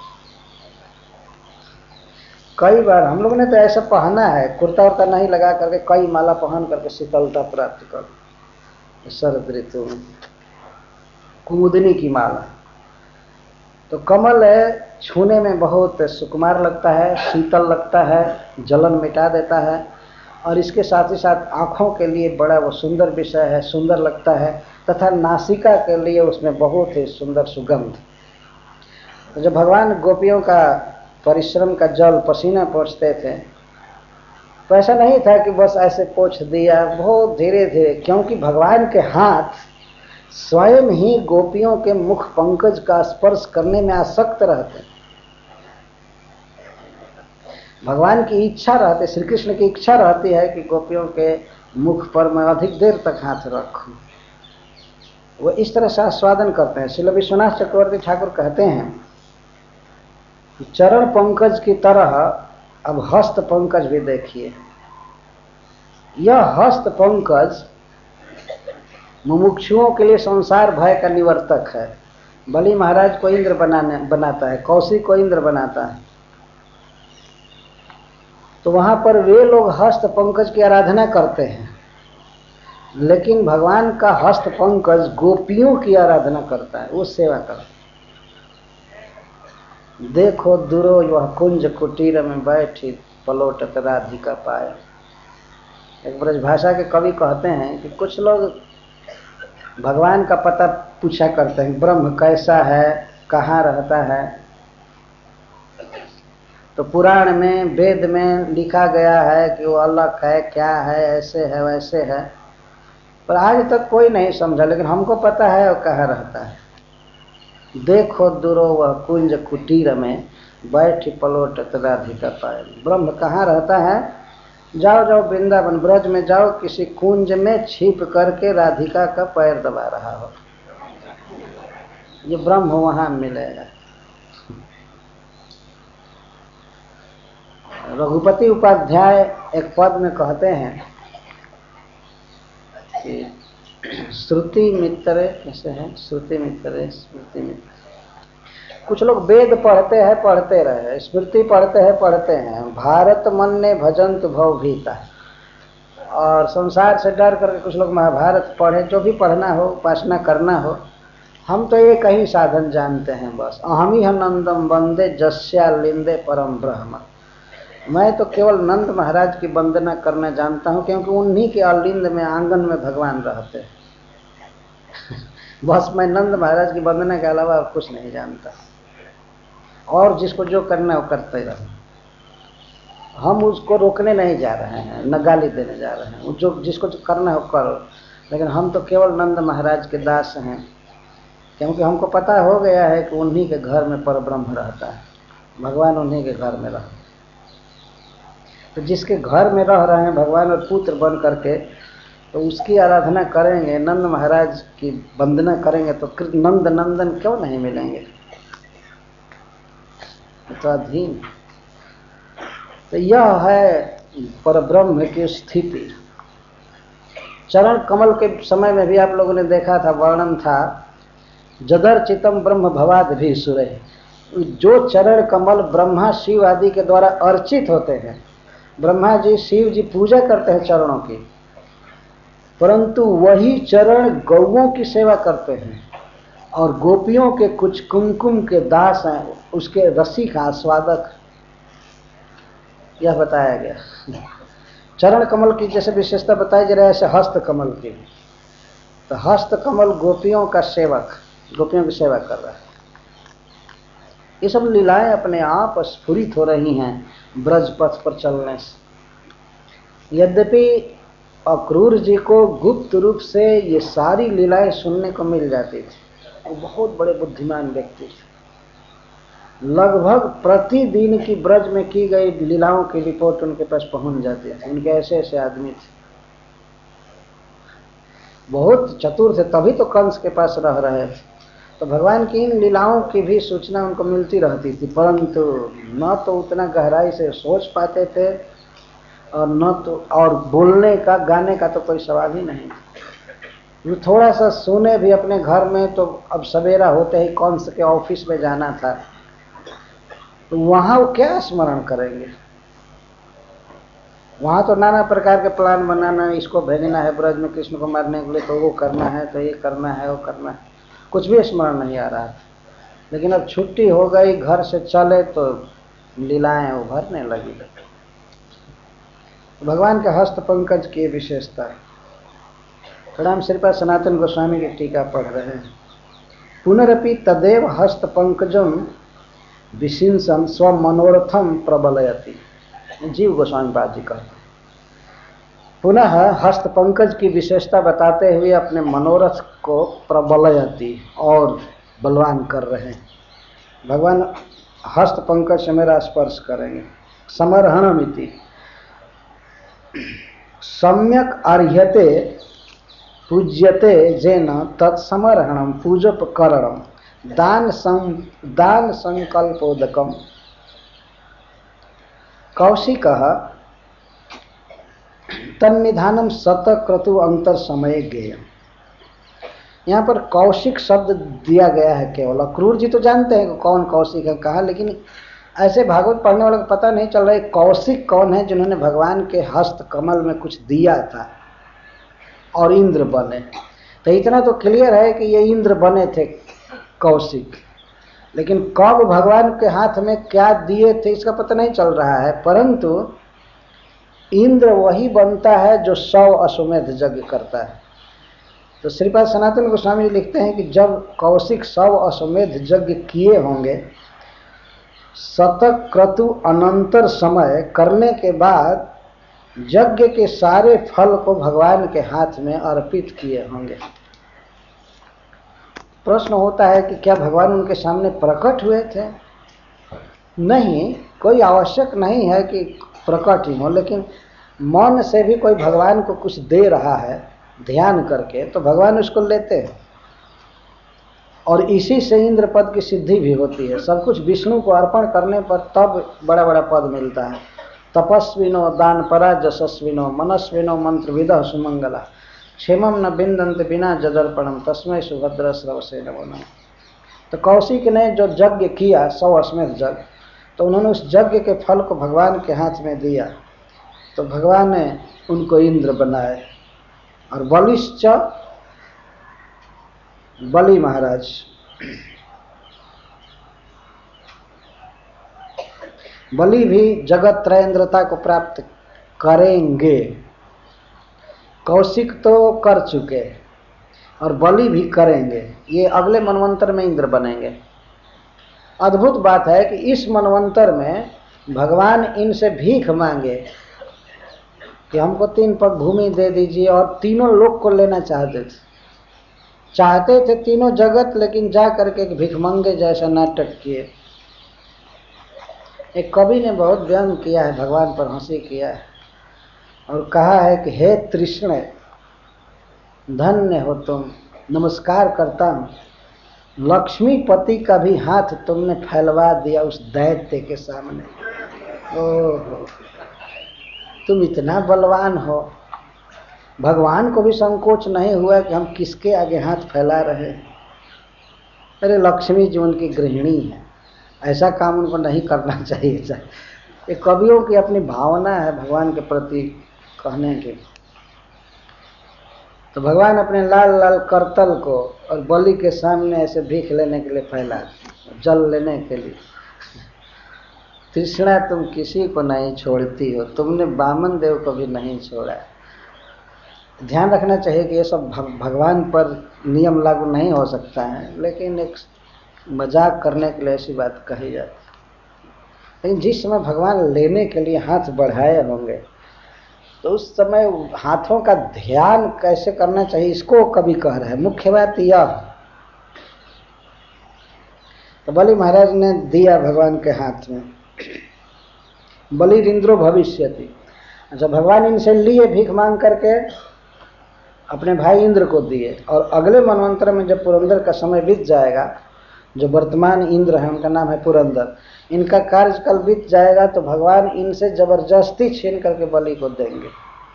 कई बार हम लोगों ने तो ऐसा पहना है, कुर्ता उर्ता नहीं लगा करके कई माला पहन करके शीतलता प्राप्त कर शरद ऋतु में। कुमुदिनी की माला तो कमल है, छूने में बहुत सुकुमार लगता है, शीतल लगता है, जलन मिटा देता है, और इसके साथ ही साथ आँखों के लिए बड़ा वो सुंदर विषय है, सुंदर लगता है, तथा नासिका के लिए उसमें बहुत ही सुंदर सुगंध। तो जब भगवान गोपियों का परिश्रम का जल पसीना पोंछते थे, तो ऐसा नहीं था कि बस ऐसे पोंछ दिया, बहुत धीरे धीरे, क्योंकि भगवान के हाथ स्वयं ही गोपियों के मुख पंकज का स्पर्श करने में आसक्त रहते। भगवान की इच्छा रहती, श्री कृष्ण की इच्छा रहती है कि गोपियों के मुख पर मैं अधिक देर तक हाथ रखूं। वो इस तरह से आस्वादन करते हैं। श्रील विश्वनाथ चक्रवर्ती ठाकुर कहते हैं कि चरण पंकज की तरह अब हस्त पंकज भी देखिए। यह हस्त पंकज मुमुक्षुओं के लिए संसार भय का निवर्तक है। बलि महाराज को इंद्र बनाता है, कौशिक को इंद्र बनाता है, तो वहां पर वे लोग हस्त पंकज की आराधना करते हैं, लेकिन भगवान का हस्त पंकज गोपियों की आराधना करता है, वो सेवा करता है। देखो दूरो वह कुंज कुटीर में बैठी पलोटत राधिका पाया। एक ब्रजभाषा के कवि कहते हैं कि कुछ लोग भगवान का पता पूछा करते हैं, ब्रह्म कैसा है, कहाँ रहता है। तो पुराण में, वेद में लिखा गया है कि वो अलग है, क्या है, ऐसे है, वैसे है, पर आज तक कोई नहीं समझा। लेकिन हमको पता है वो कहाँ रहता है। देखो दूरो वह कुंज कुटीर में बैठी पलोटत राधिका पायल। ब्रह्म कहाँ रहता है? जाओ जाओ वृंदावन ब्रज में जाओ, किसी कुंज में छिप करके राधिका का पैर दबा रहा हो, ये ब्रह्म वहां मिलेगा। रघुपति उपाध्याय एक पद में कहते हैं कि श्रुति मित्र, कैसे है, श्रुति मित्र, स्मृति मित्र। कुछ लोग वेद पढ़ते हैं, पढ़ते रहे, स्मृति पढ़ते हैं, पढ़ते हैं, भारत मन ने भजंत भव भीता, और संसार से डर करके कुछ लोग महाभारत पढ़े। जो भी पढ़ना हो, उपासना करना हो, हम तो एक ही साधन जानते हैं, बस अहमी नंदम वंदे जस्या लिंदे परम ब्रह्म। मैं तो केवल नंद महाराज की वंदना करना जानता हूँ, क्योंकि उन्हीं के अलिंद में, आंगन में भगवान रहते हैं। बस मैं नंद महाराज की वंदना के अलावा कुछ नहीं जानता, और जिसको जो करना है वो करते रहो। हम उसको रोकने नहीं जा रहे हैं, न गाली देने जा रहे हैं, जो जिसको जो करना है वो करो। लेकिन हम तो केवल नंद महाराज के दास हैं, क्योंकि हमको पता हो गया है कि उन्हीं के घर में परब्रह्म रहता है, भगवान उन्हीं के घर में रहता है। तो जिसके घर में रह रहे हैं भगवान और पुत्र बन करके, तो उसकी आराधना करेंगे, नंद महाराज की वंदना करेंगे, तो नंद नंदन क्यों नहीं मिलेंगे? तो अधीन। तो यह है परब्रह्म की स्थिति। चरण कमल के समय में भी आप लोगों ने देखा था, वर्णन था, जदर चितम ब्रह्म भवाद भी सुरे। जो चरण कमल ब्रह्मा शिव आदि के द्वारा अर्चित होते हैं, ब्रह्मा जी शिव जी पूजा करते हैं चरणों की, परंतु वही चरण गौओं की सेवा करते हैं, और गोपियों के कुछ कुमकुम के दास हैं, उसके रसिक आस्वादक। यह बताया गया। चरण कमल की जैसे विशेषता बताई जा रही है, ऐसे हस्त कमल की। तो हस्त कमल गोपियों का सेवक, गोपियों की सेवा कर रहा है। ये सब लीलाएं अपने आप स्फुरित हो रही हैं ब्रज पथ पर चलने से। यद्यपि अक्रूर जी को गुप्त रूप से ये सारी लीलाएं सुनने को मिल जाती थी। वो बहुत बड़े बुद्धिमान व्यक्ति थे। लगभग प्रतिदिन की ब्रज में की गई लीलाओं की रिपोर्ट उनके पास पहुंच जाती थी। उनके ऐसे ऐसे आदमी थे, बहुत चतुर थे, तभी तो कंस के पास रह रहे थे। तो भगवान की इन लीलाओं की भी सूचना उनको मिलती रहती थी, परंतु न तो उतना गहराई से सोच पाते थे और न तो, और बोलने का गाने का तो कोई सवाल ही नहीं। थोड़ा सा सुने भी अपने घर में, तो अब सवेरा होते ही कंस के ऑफिस में जाना था, तो वहां वो क्या स्मरण करेंगे। वहां तो नाना प्रकार के प्लान बनाना, इसको भेजना है ब्रज में कृष्ण को मारने के लिए, तो वो करना है, तो ये करना है, वो करना है, कुछ भी स्मरण नहीं आ रहा था। लेकिन अब छुट्टी हो गई, घर से चले तो लीलाएं उभरने लगी। भगवान के हस्त पंकज की विशेषता है। थोड़ा हम श्रीपाद सनातन गोस्वामी की टीका पढ़ रहे हैं। पुनरपि तदेव हस्त पंकजम विशिंसन स्व मनोरथम प्रबलयति। जीव गोस्वामी पाद जी कहते हैं। पुनः हस्त पंकज की विशेषता बताते हुए अपने मनोरथ को प्रबलयति और बलवान कर रहे हैं। भगवान हस्त पंकज से मेरा स्पर्श करेंगे। समर्हणमिति सम्यक अर्ह्यते पूज्यते जेन तत्समर्हणम पूजोपकरणम दान संकल्पोदकम। कौशिकः तन्निधानम शतक्रतु अंतर समय ज्ञेयम्। यहाँ पर कौशिक शब्द दिया गया है केवल। अक्रूर जी तो जानते हैं कि कौन कौशिक है कहा, लेकिन ऐसे भागवत पढ़ने वालों को पता नहीं चल रहा है कौशिक कौन है जिन्होंने भगवान के हस्त कमल में कुछ दिया था और इंद्र बने। तो इतना तो क्लियर है कि ये इंद्र बने थे कौशिक, लेकिन कब भगवान के हाथ में क्या दिए थे इसका पता नहीं चल रहा है। परंतु इंद्र वही बनता है जो 100 अश्वमेध यज्ञ करता है। तो श्रीपाद सनातन गोस्वामी लिखते हैं कि जब कौशिक 100 अश्वमेध यज्ञ किए होंगे, शतक्रतु अनंतर समय करने के बाद यज्ञ के सारे फल को भगवान के हाथ में अर्पित किए होंगे। प्रश्न होता है कि क्या भगवान उनके सामने प्रकट हुए थे? नहीं, कोई आवश्यक नहीं है कि प्रकट ही हो, लेकिन मन से भी कोई भगवान को कुछ दे रहा है ध्यान करके, तो भगवान उसको लेते हैं और इसी से इंद्र पद की सिद्धि भी होती है। सब कुछ विष्णु को अर्पण करने पर तब बड़ा बड़ा पद मिलता है। तपस्विनो दान परा जशस्विनो मनस्विनो मंत्रविदः सुमंगला क्षेमम न बिंदंत बिना जदर्पणम तस्मै सुभद्र श्रवसे नमो नमः। तो कौशिक ने जो यज्ञ किया 100 अश्वमेध यज्ञ, तो उन्होंने उस यज्ञ के फल को भगवान के हाथ में दिया, तो भगवान ने उनको इंद्र बनाए। और बलिश्च बलि महाराज, बलि भी जगत त्रयेंद्रता को प्राप्त करेंगे। कौशिक तो कर चुके और बलि भी करेंगे। ये अगले मनवंतर में इंद्र बनेंगे। अद्भुत बात है कि इस मनवंतर में भगवान इनसे भीख मांगे कि हमको 3 पग भूमि दे दीजिए, और तीनों लोक को लेना चाहते थे तीनों जगत, लेकिन जा करके एक भिखमंगे जैसा नाटक किए। एक कवि ने बहुत व्यंग किया है, भगवान पर हंसी किया है और कहा है कि हे तृष्ण धन्य हो तुम, नमस्कार करता हूँ, लक्ष्मीपति का भी हाथ तुमने फैलवा दिया उस दैत्य के सामने। ओह, तुम इतना बलवान हो, भगवान को भी संकोच नहीं हुआ कि हम किसके आगे हाथ फैला रहे। अरे लक्ष्मी जी उनकी गृहिणी है, ऐसा काम उनको नहीं करना चाहिए। ये कवियों की अपनी भावना है भगवान के प्रति कहने की। तो भगवान अपने लाल लाल करतल को और बलि के सामने ऐसे भीख लेने के लिए फैला, जल लेने के लिए। तृष्णा तुम किसी को नहीं छोड़ती हो, तुमने वामन देव को भी नहीं छोड़ा। ध्यान रखना चाहिए कि ये सब भगवान पर नियम लागू नहीं हो सकता है, लेकिन एक मजाक करने के लिए ऐसी बात कही जाती है। लेकिन जिस समय भगवान लेने के लिए हाथ बढ़ाए होंगे तो उस समय हाथों का ध्यान कैसे करना चाहिए, इसको कभी कह रहे हैं। मुख्य बात यह, तो बलि महाराज ने दिया भगवान के हाथ में, बलिरिंद्रो भविष्यति। अच्छा, भगवान इनसे लिए भीख मांग करके, अपने भाई इंद्र को दिए, और अगले मनवंतर में जब पुरंदर का समय बीत जाएगा, जो वर्तमान इंद्र है उनका नाम है पुरंदर, इनका कार्यकाल बीत जाएगा तो भगवान इनसे जबरदस्ती छीन करके बलि को देंगे।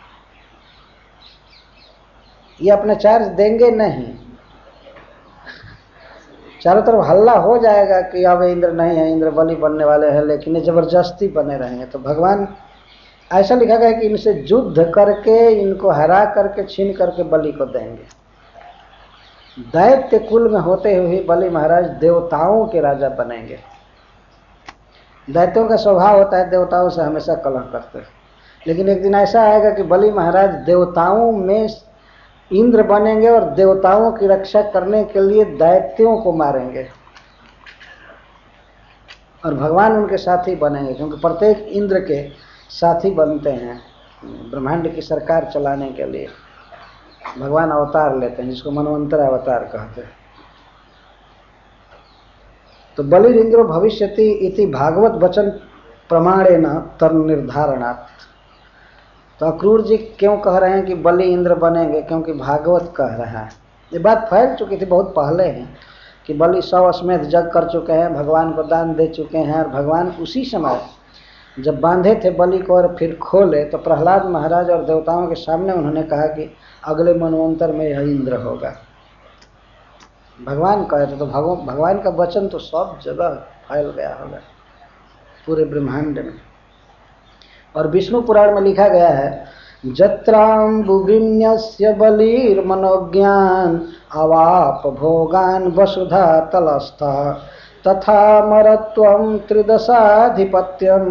ये अपने चार्ज देंगे नहीं, चारों तरफ हल्ला हो जाएगा कि अब इंद्र नहीं है, इंद्र बलि बनने वाले हैं, लेकिन ये जबरदस्ती बने रहेंगे। तो भगवान, ऐसा लिखा गया कि इनसे युद्ध करके, इनको हरा करके, छीन करके बलि को देंगे। दैत्य कुल में होते हुए बलि महाराज देवताओं के राजा बनेंगे। दैत्यों का स्वभाव होता है देवताओं से हमेशा कलह करते हैं, लेकिन एक दिन ऐसा आएगा कि बलि महाराज देवताओं में इंद्र बनेंगे और देवताओं की रक्षा करने के लिए दैत्यों को मारेंगे, और भगवान उनके साथी बनेंगे, क्योंकि प्रत्येक इंद्र के साथी बनते हैं। ब्रह्मांड की सरकार चलाने के लिए भगवान अवतार लेते हैं, जिसको मनवंतर अवतार कहते हैं। तो बलिरिंद्रो भविष्यति इति भागवत वचन प्रमाणेन तन्निर्धारणात्। तो अक्रूर जी क्यों कह रहे हैं कि बलि इंद्र बनेंगे, क्योंकि भागवत कह रहा है। ये बात फैल चुकी थी बहुत पहले ही कि बलि 100 अश्वमेध यज्ञ कर चुके हैं, भगवान को दान दे चुके हैं, और भगवान उसी समय जब बांधे थे बलि को और फिर खोले, तो प्रहलाद महाराज और देवताओं के सामने उन्होंने कहा कि अगले मनवंतर में यह इंद्र होगा। भगवान कहे थे, तो भगवान का वचन तो सब जगह फैल गया होगा, पूरे ब्रह्मांड में। और विष्णु पुराण में लिखा गया है, जत्राम्बुगिन्यस्य बलिर्मनोज्ञान अवाप भोगान वसुधा तलस्थः तथा मरत्वं त्रिदशाधिपत्यं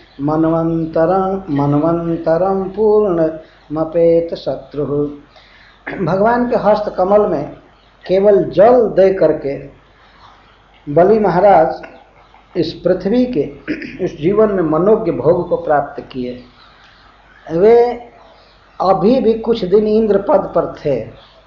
मनवंतरं पूर्णमपेत शत्रुः। भगवान के हस्त कमल में केवल जल दे करके बलि महाराज इस पृथ्वी के, इस जीवन में मनोज्ञ भोग को प्राप्त किए। वे अभी भी कुछ दिन इंद्र पद पर थे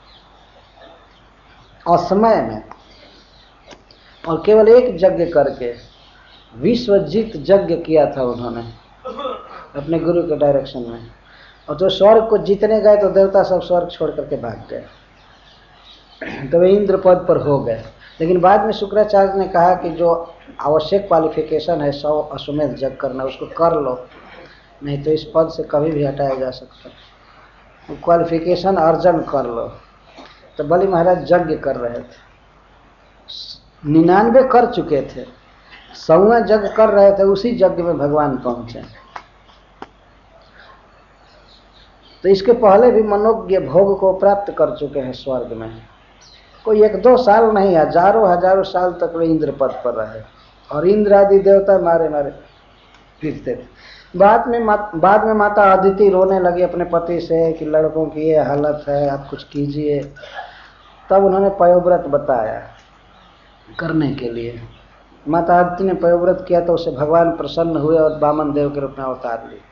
असमय में, और केवल एक यज्ञ करके विश्वजीत यज्ञ किया था उन्होंने अपने गुरु के डायरेक्शन में। और जो स्वर्ग को जीतने गए तो देवता सब स्वर्ग छोड़ करके भाग गए, तो वे इंद्र पद पर हो गए। लेकिन बाद में शुक्राचार्य ने कहा कि जो आवश्यक क्वालिफिकेशन है 100 अश्वमेध यज्ञ करना, उसको कर लो, नहीं तो इस पद से कभी भी हटाया जा सकता है। क्वालिफिकेशन अर्जन कर लो। तो बलि महाराज यज्ञ कर रहे थे, 99 कर चुके थे, 100वां यज्ञ कर रहे थे, उसी यज्ञ में भगवान पहुंचे। तो इसके पहले भी मनोज्ञ भोग को प्राप्त कर चुके हैं स्वर्ग में। कोई 1-2 साल नहीं, हजारों साल तक वे इंद्र पद पर रहे, और इंद्र आदि देवता मारे फिरते थे। बाद में माता अदिति रोने लगी अपने पति से कि लड़कों की ये हालत है, आप कुछ कीजिए। तब उन्होंने पयोव्रत बताया करने के लिए। माता अदिति ने पयोव्रत किया तो उससे भगवान प्रसन्न हुए और वामन देव के रूप में अवतार लिए।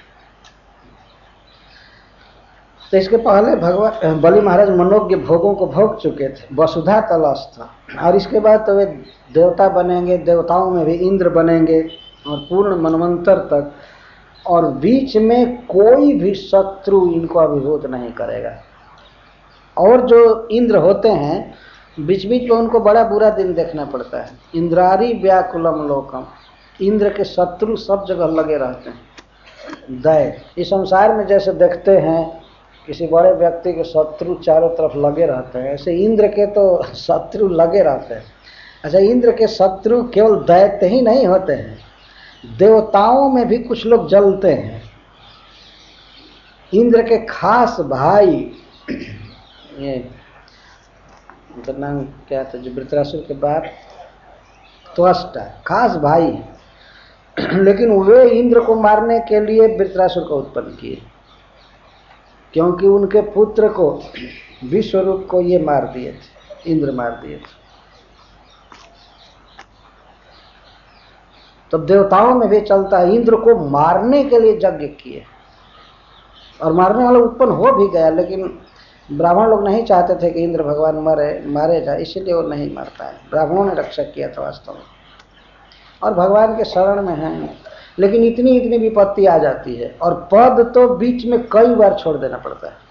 तो इसके पहले भगवान बलि महाराज मनोज्ञ भोगों को भोग चुके थे, वसुधा तलस्थ था। और इसके बाद तो वे देवता बनेंगे, देवताओं में भी इंद्र बनेंगे, और पूर्ण मनवंतर तक, और बीच में कोई भी शत्रु इनको अभिभूत नहीं करेगा। और जो इंद्र होते हैं बीच बीच में उनको बड़ा बुरा दिन देखना पड़ता है। इंद्रारी व्याकुलम लोकम, इंद्र के शत्रु सब जगह लगे रहते हैं। दैत्य इस संसार में जैसे देखते हैं किसी बड़े व्यक्ति के शत्रु चारों तरफ लगे रहते हैं, ऐसे इंद्र के तो शत्रु लगे रहते हैं। अच्छा, इंद्र के शत्रु केवल दैत्य ही नहीं होते हैं, देवताओं में भी कुछ लोग जलते हैं। इंद्र के खास भाई, ये उनका नाम क्या था, जो वृत्रासुर के बाद त्वष्टा, खास भाई, लेकिन वे इंद्र को मारने के लिए वृत्रासुर को उत्पन्न किए। क्योंकि उनके पुत्र को विश्वरूप को ये मार दिए थे, इंद्र मार दिए थे। तो देवताओं में भी चलता है, इंद्र को मारने के लिए यज्ञ किए और मारने वाला उत्पन्न हो भी गया, लेकिन ब्राह्मण लोग नहीं चाहते थे कि इंद्र भगवान मारे जाए, इसीलिए वो नहीं मारता है। ब्राह्मणों ने रक्षा किया था वास्तव में, और भगवान के शरण में हैं। लेकिन इतनी विपत्ति आ जाती है और पद तो बीच में कई बार छोड़ देना पड़ता है।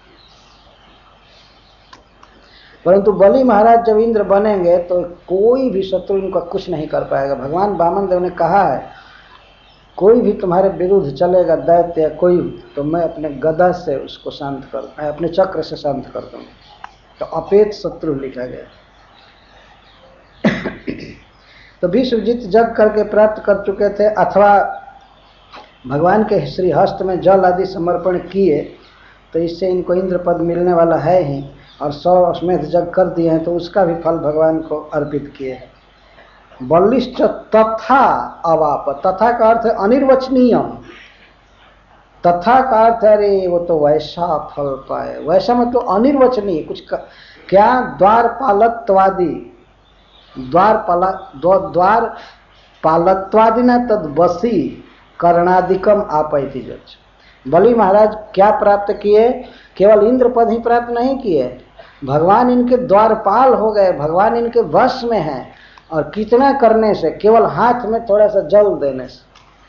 परंतु बलि महाराज जब इंद्र बनेंगे तो कोई भी शत्रु इनका कुछ नहीं कर पाएगा। भगवान वामन देव ने कहा है, कोई भी तुम्हारे विरुद्ध चलेगा दैत्य या कोई, तो मैं अपने गदा से उसको शांत कर, मैं अपने चक्र से शांत कर दूंगा। तो अपेत शत्रु लिखा गया। तो विश्वजीत जग करके प्राप्त कर चुके थे, अथवा भगवान के श्री हस्त में जल आदि समर्पण किए, तो इससे इनको इंद्र पद मिलने वाला है ही, और 100 अश्वमेध जग कर दिए हैं तो उसका भी फल भगवान को अर्पित किए हैं। बलिष्ठ तथा अवाप, तथा का अर्थ है अनिर्वचनीय, तथा का अर्थ है अरे वो तो वैसा फल पाए, वैसा मतलब अनिर्वचनीय कुछ क्या, द्वारपालत्वादि, द्वारपालत्वादि न तद बसी कर्णादिकम आपैति जच। बलि महाराज क्या प्राप्त किए, केवल इंद्र पद ही प्राप्त नहीं किए, भगवान इनके द्वारपाल हो गए, भगवान इनके वश में हैं। और कितना करने से, केवल हाथ में थोड़ा सा जल देने से,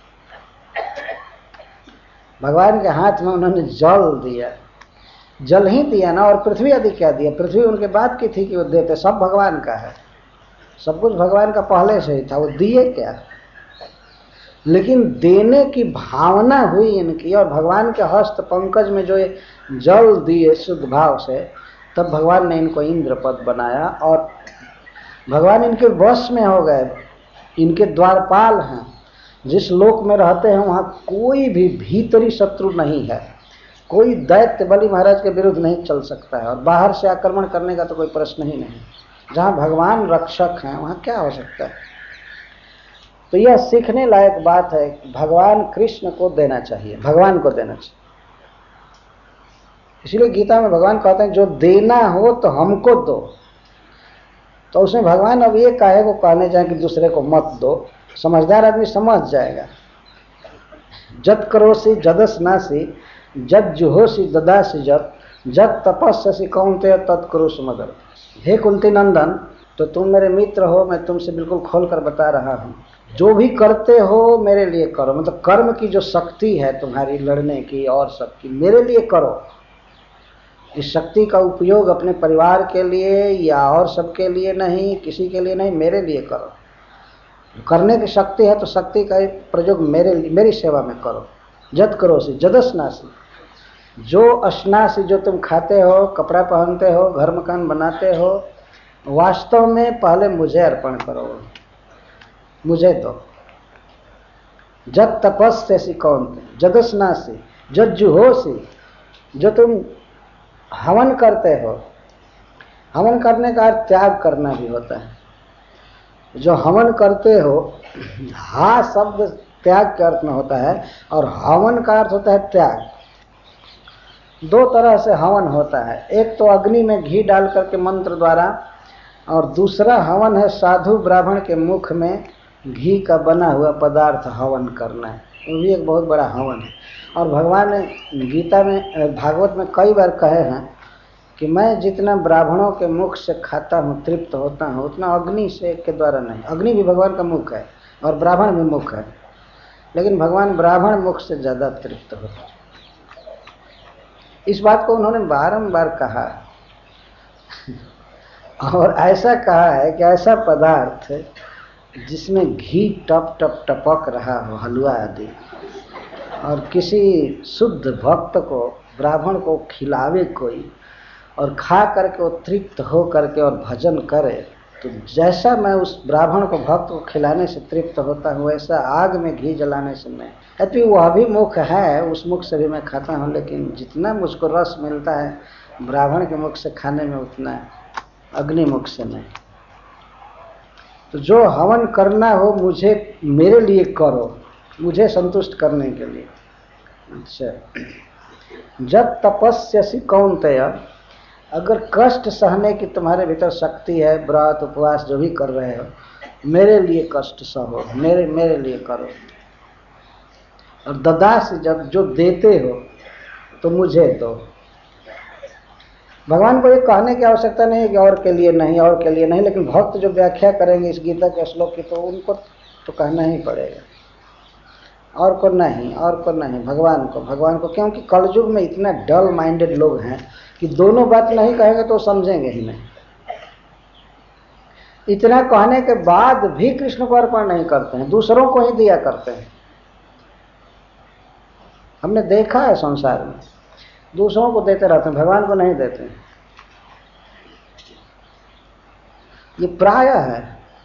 भगवान के हाथ में उन्होंने जल दिया, जल ही दिया ना, और पृथ्वी आदि क्या दिया, पृथ्वी उनके बाप की थी कि वो देते, सब भगवान का है, सब कुछ भगवान का पहले से ही था, वो दिए क्या, लेकिन देने की भावना हुई इनकी, और भगवान के हस्त पंकज में जो ये जल दिए शुद्ध भाव से, तब भगवान ने इनको इंद्र पद बनाया और भगवान इनके वश में हो गए, इनके द्वारपाल हैं। जिस लोक में रहते हैं वहाँ कोई भी भीतरी शत्रु नहीं है, कोई दैत्य बलि महाराज के विरुद्ध नहीं चल सकता है, और बाहर से आक्रमण करने का तो कोई प्रश्न ही नहीं। जहाँ भगवान रक्षक हैं वहाँ क्या हो सकता है। तो यह सीखने लायक बात है, भगवान कृष्ण को देना चाहिए, भगवान को देना चाहिए। इसलिए गीता में भगवान कहते हैं जो देना हो तो हमको दो। तो उसमें भगवान अब ये काहे को कहने जाए कि दूसरे को मत दो, समझदार आदमी समझ जाएगा। जत करोसि जदस्नासि जत जुहोसि ददासि जत तपस्यसि कौन्तेय तत् कुरुषु मदर। हे कुंती नंदन, तो तुम मेरे मित्र हो, मैं तुमसे बिल्कुल खोल कर बता रहा हूँ, जो भी करते हो मेरे लिए करो, मतलब कर्म की जो शक्ति है तुम्हारी लड़ने की और सबकी, मेरे लिए करो। इस शक्ति का उपयोग अपने परिवार के लिए या और सबके लिए नहीं, किसी के लिए नहीं, मेरे लिए करो। करने की शक्ति है तो शक्ति का प्रयोग मेरी सेवा में करो। जत करोसि जदस्नासि, जो अस्नासि जो तुम खाते हो, कपड़ा पहनते हो, घर मकान बनाते हो, वास्तव में पहले मुझे अर्पण करो, मुझे दो। जत तपस्यसि कौन्तेय जदस्नासि जत जुहोसि, जो तुम हवन करते हो, हवन करने का अर्थ त्याग करना भी होता है। जो हवन करते हो, हा शब्द त्याग के अर्थ में होता है और हवन का अर्थ होता है त्याग। दो तरह से हवन होता है, एक तो अग्नि में घी डाल करके मंत्र द्वारा, और दूसरा हवन है साधु ब्राह्मण के मुख में घी का बना हुआ पदार्थ हवन करना है, वो भी एक बहुत बड़ा हवन है। और भगवान ने गीता में, भागवत में कई बार कहे हैं कि मैं जितना ब्राह्मणों के मुख से खाता हूँ, तृप्त होता हूँ, उतना अग्नि से के द्वारा नहीं। अग्नि भी भगवान का मुख है और ब्राह्मण भी मुख है, लेकिन भगवान ब्राह्मण मुख से ज़्यादा तृप्त होते हैं। इस बात को उन्होंने बारंबार कहा और ऐसा कहा है कि ऐसा पदार्थ जिसमें घी टप टप टपक रहा हो, हलवा आदि, और किसी शुद्ध भक्त को, ब्राह्मण को खिलावे कोई, और खा करके वो तृप्त हो करके और भजन करे, तो जैसा मैं उस ब्राह्मण को, भक्त को खिलाने से तृप्त होता हूँ, वैसा आग में घी जलाने से मैं, यदि वह भी मुख है, उस मुख से भी मैं खाता हूँ, लेकिन जितना मुझको रस मिलता है ब्राह्मण के मुख से खाने में, उतना अग्नि मुख से नहीं। तो जो हवन करना हो मुझे, मेरे लिए करो, मुझे संतुष्ट करने के लिए। अच्छा, जब तपस्यसि कौन्तेय, अगर कष्ट सहने की तुम्हारे भीतर शक्ति है, व्रत उपवास जो भी कर रहे हो, मेरे लिए कष्ट सहो, मेरे लिए करो। और ददासी, जब जो देते हो तो मुझे दो। भगवान को ये कहने की आवश्यकता नहीं है कि और के लिए नहीं, और के लिए नहीं, लेकिन भक्त जो व्याख्या करेंगे इस गीता के श्लोक की तो उनको तो कहना ही पड़ेगा, और को नहीं, और को नहीं, भगवान को। क्योंकि कलयुग में इतना डल माइंडेड लोग हैं कि दोनों बात नहीं कहेंगे तो समझेंगे ही नहीं। इतना कहने के बाद भी कृष्ण को अर्पण नहीं करते हैं, दूसरों को ही दिया करते हैं। हमने देखा है संसार में, दूसरों को देते रहते हैं, भगवान को नहीं देते हैं। ये प्रायः है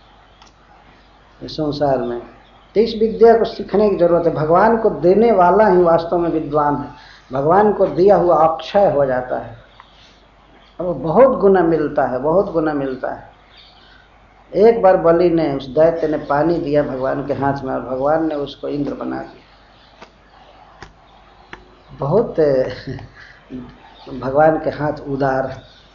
इस संसार में। तो इस विद्या को सीखने की जरूरत है। भगवान को देने वाला ही वास्तव में विद्वान है। भगवान को दिया हुआ अक्षय हो जाता है और बहुत गुना मिलता है, बहुत गुना मिलता है। एक बार बलि ने, उस दैत्य ने पानी दिया भगवान के हाथ में और भगवान ने उसको इंद्र बना दिया। बहुत भगवान के हाथ उदार।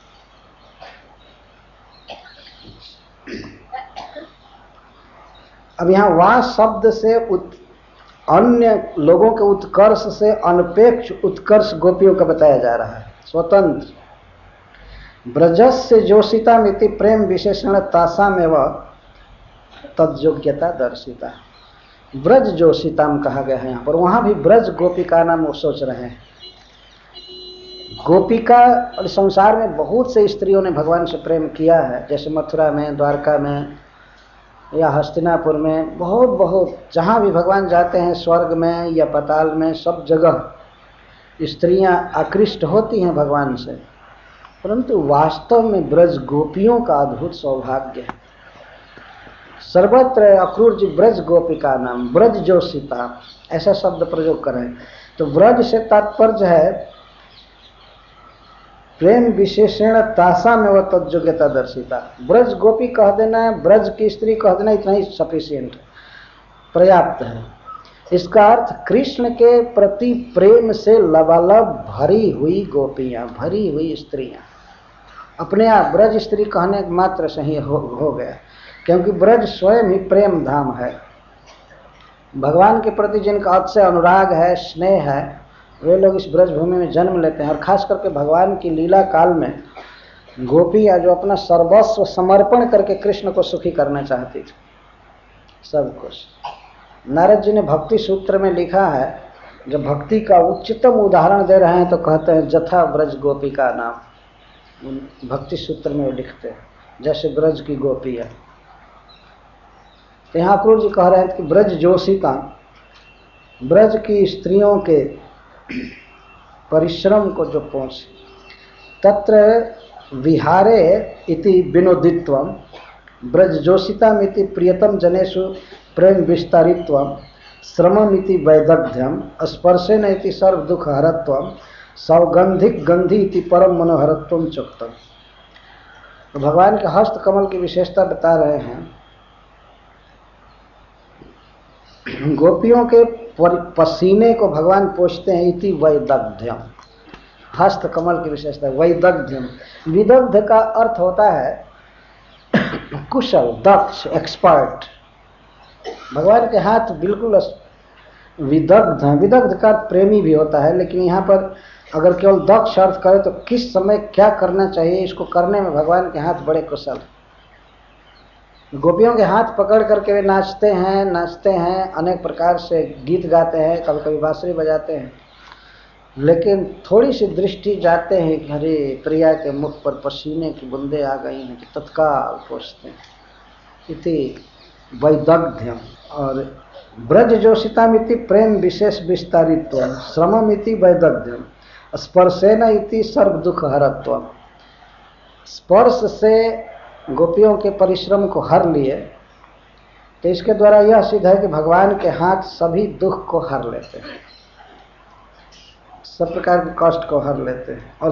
अब यहाँ वा शब्द से अन्य लोगों के उत्कर्ष से अनपेक्ष उत्कर्ष गोपियों का बताया जा रहा है, स्वतंत्र। ब्रजस्य जोषितामिति प्रेम विशेषण तासामेव तद्योग्यता दर्शिता। ब्रज जोषिताम कहा गया है यहाँ पर। वहां भी ब्रज गोपिका नाम वो सोच रहे हैं। गोपिका, और संसार में बहुत से स्त्रियों ने भगवान से प्रेम किया है, जैसे मथुरा में, द्वारका में या हस्तिनापुर में, बहुत जहाँ भी भगवान जाते हैं, स्वर्ग में या पाताल में, सब जगह स्त्रियां आकृष्ट होती हैं भगवान से। परंतु वास्तव में ब्रज गोपियों का अद्भुत सौभाग्य है। सर्वत्र अक्रूर जी ब्रज गोपिका नाम, ब्रज जोषिता ऐसा शब्द प्रयोग करें तो ब्रज से तात्पर्य है प्रेम विशेषण तासा में वह तद्योग्यता दर्शिता। ब्रज गोपी कह देना, ब्रज की स्त्री कह देना, इतना ही सफिशिएंट, पर्याप्त है। इसका अर्थ कृष्ण के प्रति प्रेम से लबालब भरी हुई गोपियां, भरी हुई स्त्रियां। अपने आप ब्रज स्त्री कहने मात्र से ही हो गया, क्योंकि ब्रज स्वयं ही प्रेम धाम है। भगवान के प्रति जिनका अतिशय अनुराग है, स्नेह है, वे लोग इस ब्रज भूमि में जन्म लेते हैं। और खास करके भगवान की लीला काल में गोपियां जो अपना सर्वस्व समर्पण करके कृष्ण को सुखी करना चाहती थी, सब कुछ। नारद जी ने भक्ति सूत्र में लिखा है, जब भक्ति का उच्चतम उदाहरण दे रहे हैं तो कहते हैं जथा ब्रज गोपी का नाम। भक्ति सूत्र में लिखते हैं जैसे ब्रज की गोपी है। तो यहाँ अक्रूर जी कह रहे हैं कि ब्रज जोषिता, ब्रज की स्त्रियों के परिश्रम को जो पहुंचे, तत्र विहारे इति विनोदित्वम, ब्रज जोषितामिति प्रियतम जनेषु प्रेम विस्तारित्वम, श्रममिति वैदग्ध्यम, स्पर्शेन इति सर्व दुख हरत्वम, सौगंधिक गंधी इति परम मनोहरत्वम चोक्तम। तो भगवान के हस्त कमल की विशेषता बता रहे हैं। गोपियों के पसीने को भगवान पोंछते हैं, इति वैदग्ध्यम, हस्त कमल की विशेषता वैदग्ध्यम। विदग्ध का अर्थ होता है कुशल, दक्ष, एक्सपर्ट। भगवान के हाथ बिल्कुल विदग्ध हैं। विदग्ध का प्रेमी भी होता है, लेकिन यहाँ पर अगर केवल दक्ष अर्थ करे तो किस समय क्या करना चाहिए, इसको करने में भगवान के हाथ बड़े कुशल। गोपियों के हाथ पकड़ करके वे नाचते हैं, अनेक प्रकार से गीत गाते हैं, कभी कभी बांसुरी बजाते हैं, लेकिन थोड़ी सी दृष्टि जाते हैं कि अरे प्रिया के मुख पर पसीने की बूंदे आ गई हैं, तो तत्काल पहुँचते हैं, इति वैदग्ध्यम। और ब्रज जोषितामिति प्रेम विशेष विस्तारित्व, श्रममिति वैदग्ध्यम, स्पर्शेन इति सर्व दुख हरत्वम। स्पर्श से गोपियों के परिश्रम को हर लिए, तो इसके द्वारा यह सिद्ध है कि भगवान के हाथ सभी दुख को हर लेते हैं, सब प्रकार के कष्ट को हर लेते हैं। और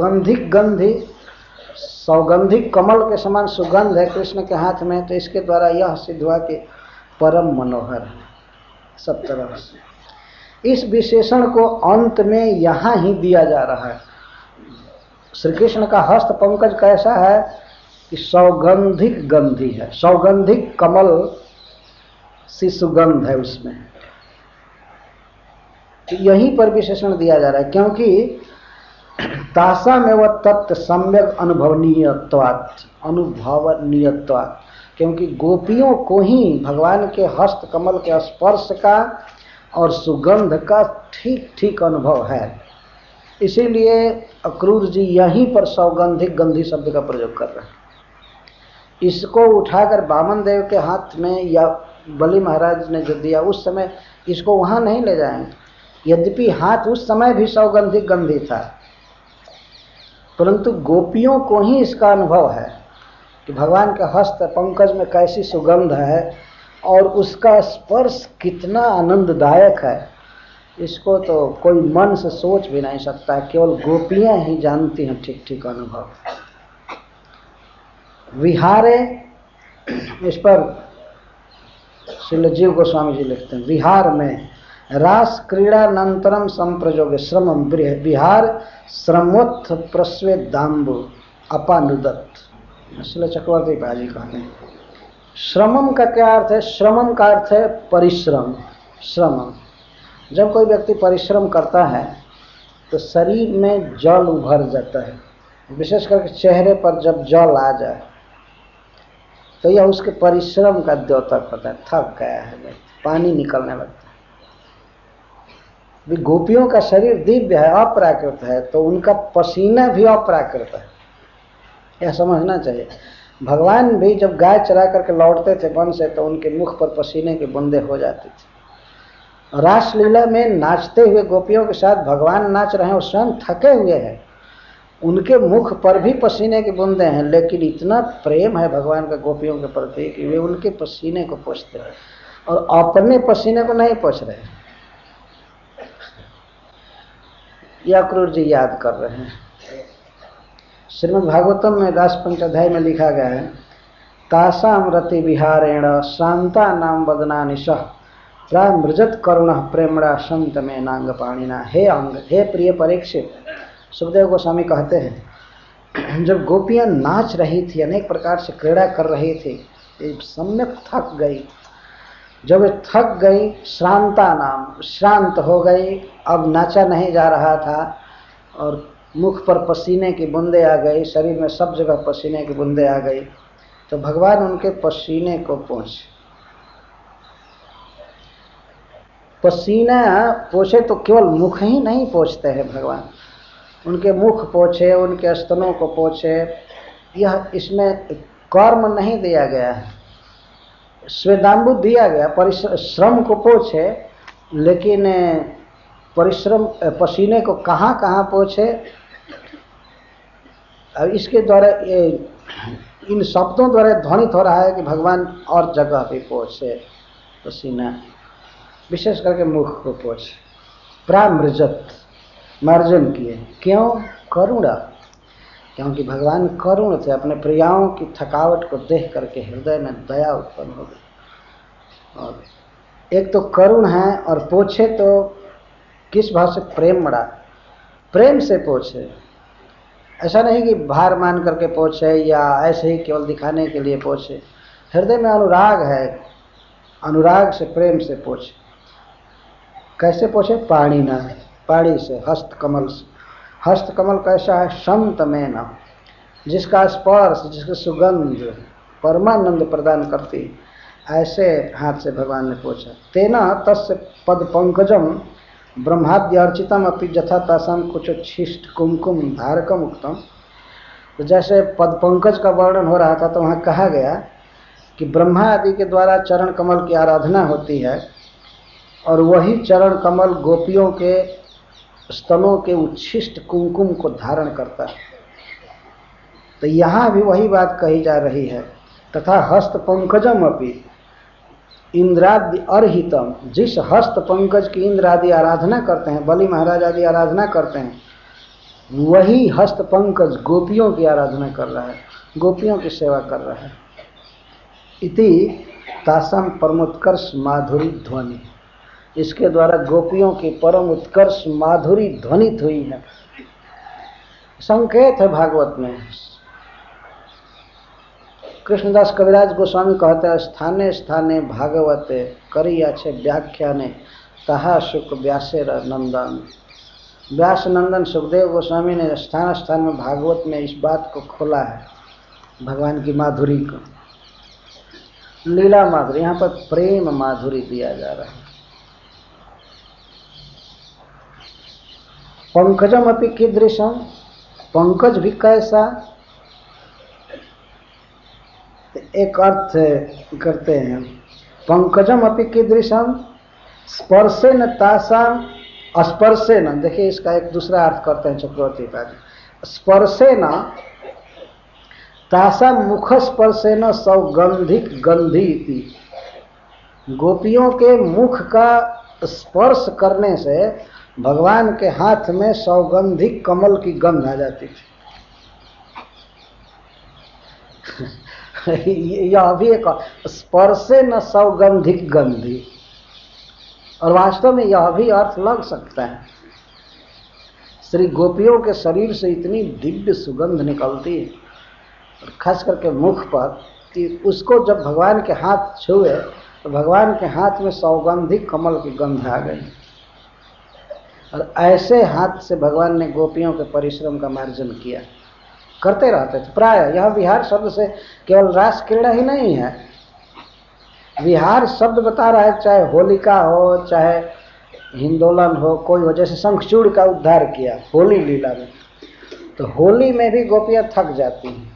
सौगंधिक कमल के समान सुगंध है कृष्ण के हाथ में, तो इसके द्वारा यह सिद्ध हुआ कि परम मनोहर है सब तरह से। इस विशेषण को अंत में यहाँ ही दिया जा रहा है। श्री कृष्ण का हस्त पंकज कैसा है कि सौगंधिक गंधी है, सौगंधिक कमल सी सुगंध है उसमें। तो यहीं पर विशेषण दिया जा रहा है, क्योंकि तासा में वह तत्व सम्यक अनुभवनीयत्वात्, क्योंकि गोपियों को ही भगवान के हस्त कमल के स्पर्श का और सुगंध का ठीक ठीक अनुभव है। इसीलिए अक्रूर जी यहीं पर सौगंधिक गंधी शब्द का प्रयोग कर रहे हैं। इसको उठाकर वामन देव के हाथ में या बलि महाराज ने जो दिया उस समय इसको वहां नहीं ले जाएंगे, यद्यपि हाथ उस समय भी सौगंधिक गंधी था, परंतु गोपियों को ही इसका अनुभव है कि भगवान के हस्त पंकज में कैसी सुगंध है और उसका स्पर्श कितना आनंददायक है। इसको तो कोई मन से सोच भी नहीं सकता, केवल गोपियां ही जानती हैं ठीक ठीक अनुभव। विहारे, इस पर श्रील जीव गोस्वामी जी लिखते हैं, विहार में रास क्रीड़ानंतरम संप्रयोगे श्रमम विहार श्रमोत्थ प्रस्वेदाम्बु अपानुदत्त। श्रील चक्रवर्ती पाजी कहते हैं श्रमम का क्या अर्थ है? श्रमम का अर्थ है परिश्रम। श्रमम, जब कोई व्यक्ति परिश्रम करता है तो शरीर में जल उभर जाता है, विशेष करके चेहरे पर जब जल आ जाए तो यह उसके परिश्रम का द्योतक होता है, थक गया है, पानी निकलने लगता है। भी गोपियों का शरीर दिव्य है, अप्राकृत है, तो उनका पसीना भी अप्राकृत है, यह समझना चाहिए। भगवान भी जब गाय चरा करके लौटते थे वन से तो उनके मुख पर पसीने के बूंदे हो जाती थी। रासलीला में नाचते हुए गोपियों के साथ भगवान नाच रहे हैं, वो स्वयं थके हुए हैं, उनके मुख पर भी पसीने के बूंदे हैं, लेकिन इतना प्रेम है भगवान का गोपियों के प्रति कि वे उनके पसीने को पोंछते हैं और अपने पसीने को नहीं पोंछ रहे। यह अक्रूर जी याद कर रहे हैं। श्रीमद् भागवतम में दास पंचाध्याय में लिखा गया है, तासाम रति विहारेण शांता नाम वदना निशः प्रामृजत करुण प्रेमणा संत में नांग पाणिना। हे अंग, हे प्रिय परीक्षित, सुखदेव गोस्वामी कहते हैं जब गोपियां नाच रही थी, अनेक प्रकार से क्रीड़ा कर रही थी, सम्यक थक गई। जब वे थक गई, श्रांता नाम, श्रांत हो गई, अब नाचा नहीं जा रहा था और मुख पर पसीने की बूंदे आ गई, शरीर में सब जगह पसीने की बूंदे आ गई, तो भगवान उनके पसीने को पोंछे। पसीना पोंछे तो केवल मुख ही नहीं पोंछते हैं भगवान, उनके मुख पोंछे, उनके स्तनों को पोंछे। यह इसमें कर्म नहीं दिया गया है, स्वेदाम्बु दिया गया, परिश्रम को पोंछे, लेकिन परिश्रम पसीने को कहाँ कहाँ पोंछे। अब इसके द्वारा इन शब्दों द्वारा ध्वनित हो रहा है कि भगवान और जगह भी पोंछे पसीना, विशेष करके मुख को पोंछे। प्रामृजत, मार्जन किए, क्यों? करुणा, क्योंकि भगवान करुण थे, अपने प्रियाओं की थकावट को देख करके हृदय में दया उत्पन्न हो गई। और एक तो करुण है और पोछे तो किस भाव से? प्रेम मड़ा, प्रेम से पोछे। ऐसा नहीं कि भार मान करके पोछे या ऐसे ही केवल दिखाने के लिए पोछे, हृदय में अनुराग है, अनुराग से प्रेम से पोछे। कैसे पोछे? पाणिना, पाणी से, हस्तकमल से। हस्तकमल कैसा है? संत में न, जिसका स्पर्श, जिसकी सुगंध परमानंद प्रदान करती, ऐसे हाथ से भगवान ने पोछा। तेना तस्य पद पंकजम ब्रह्माद्य अर्चितम अपि जथा तासाम कुछ छिष्ट कुमकुम धारकम उक्तम। तो जैसे पद पंकज का वर्णन हो रहा था तो वहाँ कहा गया कि ब्रह्मा आदि के द्वारा चरण कमल की आराधना होती है और वही चरण कमल गोपियों के स्तनों के उच्छिष्ट कुमकुम को धारण करता है। तो यहाँ भी वही बात कही जा रही है, तथा हस्त पंकजम अपि इंद्रादि अर्हितम, जिस हस्त पंकज की इंद्र आदि आराधना करते हैं, बलि महाराज आदि आराधना करते हैं, वही हस्त पंकज गोपियों की आराधना कर रहा है, गोपियों की सेवा कर रहा है। इति तासाम परमोत्कर्ष माधुरी ध्वनि, इसके द्वारा गोपियों की परम उत्कर्ष माधुरी ध्वनित हुई है। संकेत है भागवत में। कृष्णदास कविराज गोस्वामी कहते हैं, स्थाने स्थाने भागवते करी अच्छे व्याख्याने तहा सुख व्यासेर नंदन। व्यास नंदन सुखदेव गोस्वामी ने स्थान स्थान में भागवत में इस बात को खोला है, भगवान की माधुरी को, लीला माधुरी। यहाँ पर प्रेम माधुरी दिया जा रहा है। पंकजम अपि कीदृशम, पंकज भी कैसा, एक अर्थ करते हैं। पंकजम अपि कीदृशम स्पर्शेन तासाम स्पर्शेन, देखिए इसका एक दूसरा अर्थ करते हैं चक्रवर्ती पाद। स्पर्शेन तासाम मुख स्पर्शेन सौगंधिक गंधी इति, गोपियों के मुख का स्पर्श करने से भगवान के हाथ में सौगंधिक कमल की गंध आ जाती थी। यह भी एक स्पर्शे न सौगंधिक गंधी, और वास्तव में यह भी अर्थ लग सकता है। श्री गोपियों के शरीर से इतनी दिव्य सुगंध निकलती है, और खास करके मुख पर, कि उसको जब भगवान के हाथ छुए तो भगवान के हाथ में सौगंधिक कमल की गंध आ गई। और ऐसे हाथ से भगवान ने गोपियों के परिश्रम का मार्जन किया, करते रहते थे। प्राय यह विहार शब्द से केवल रास क्रीड़ा ही नहीं है, विहार शब्द बता रहा है, चाहे होलिका हो, चाहे हिंदोलन हो, कोई हो, जैसे शंखचूड़ का उद्धार किया होली लीला में, तो होली में भी गोपियां थक जाती हैं।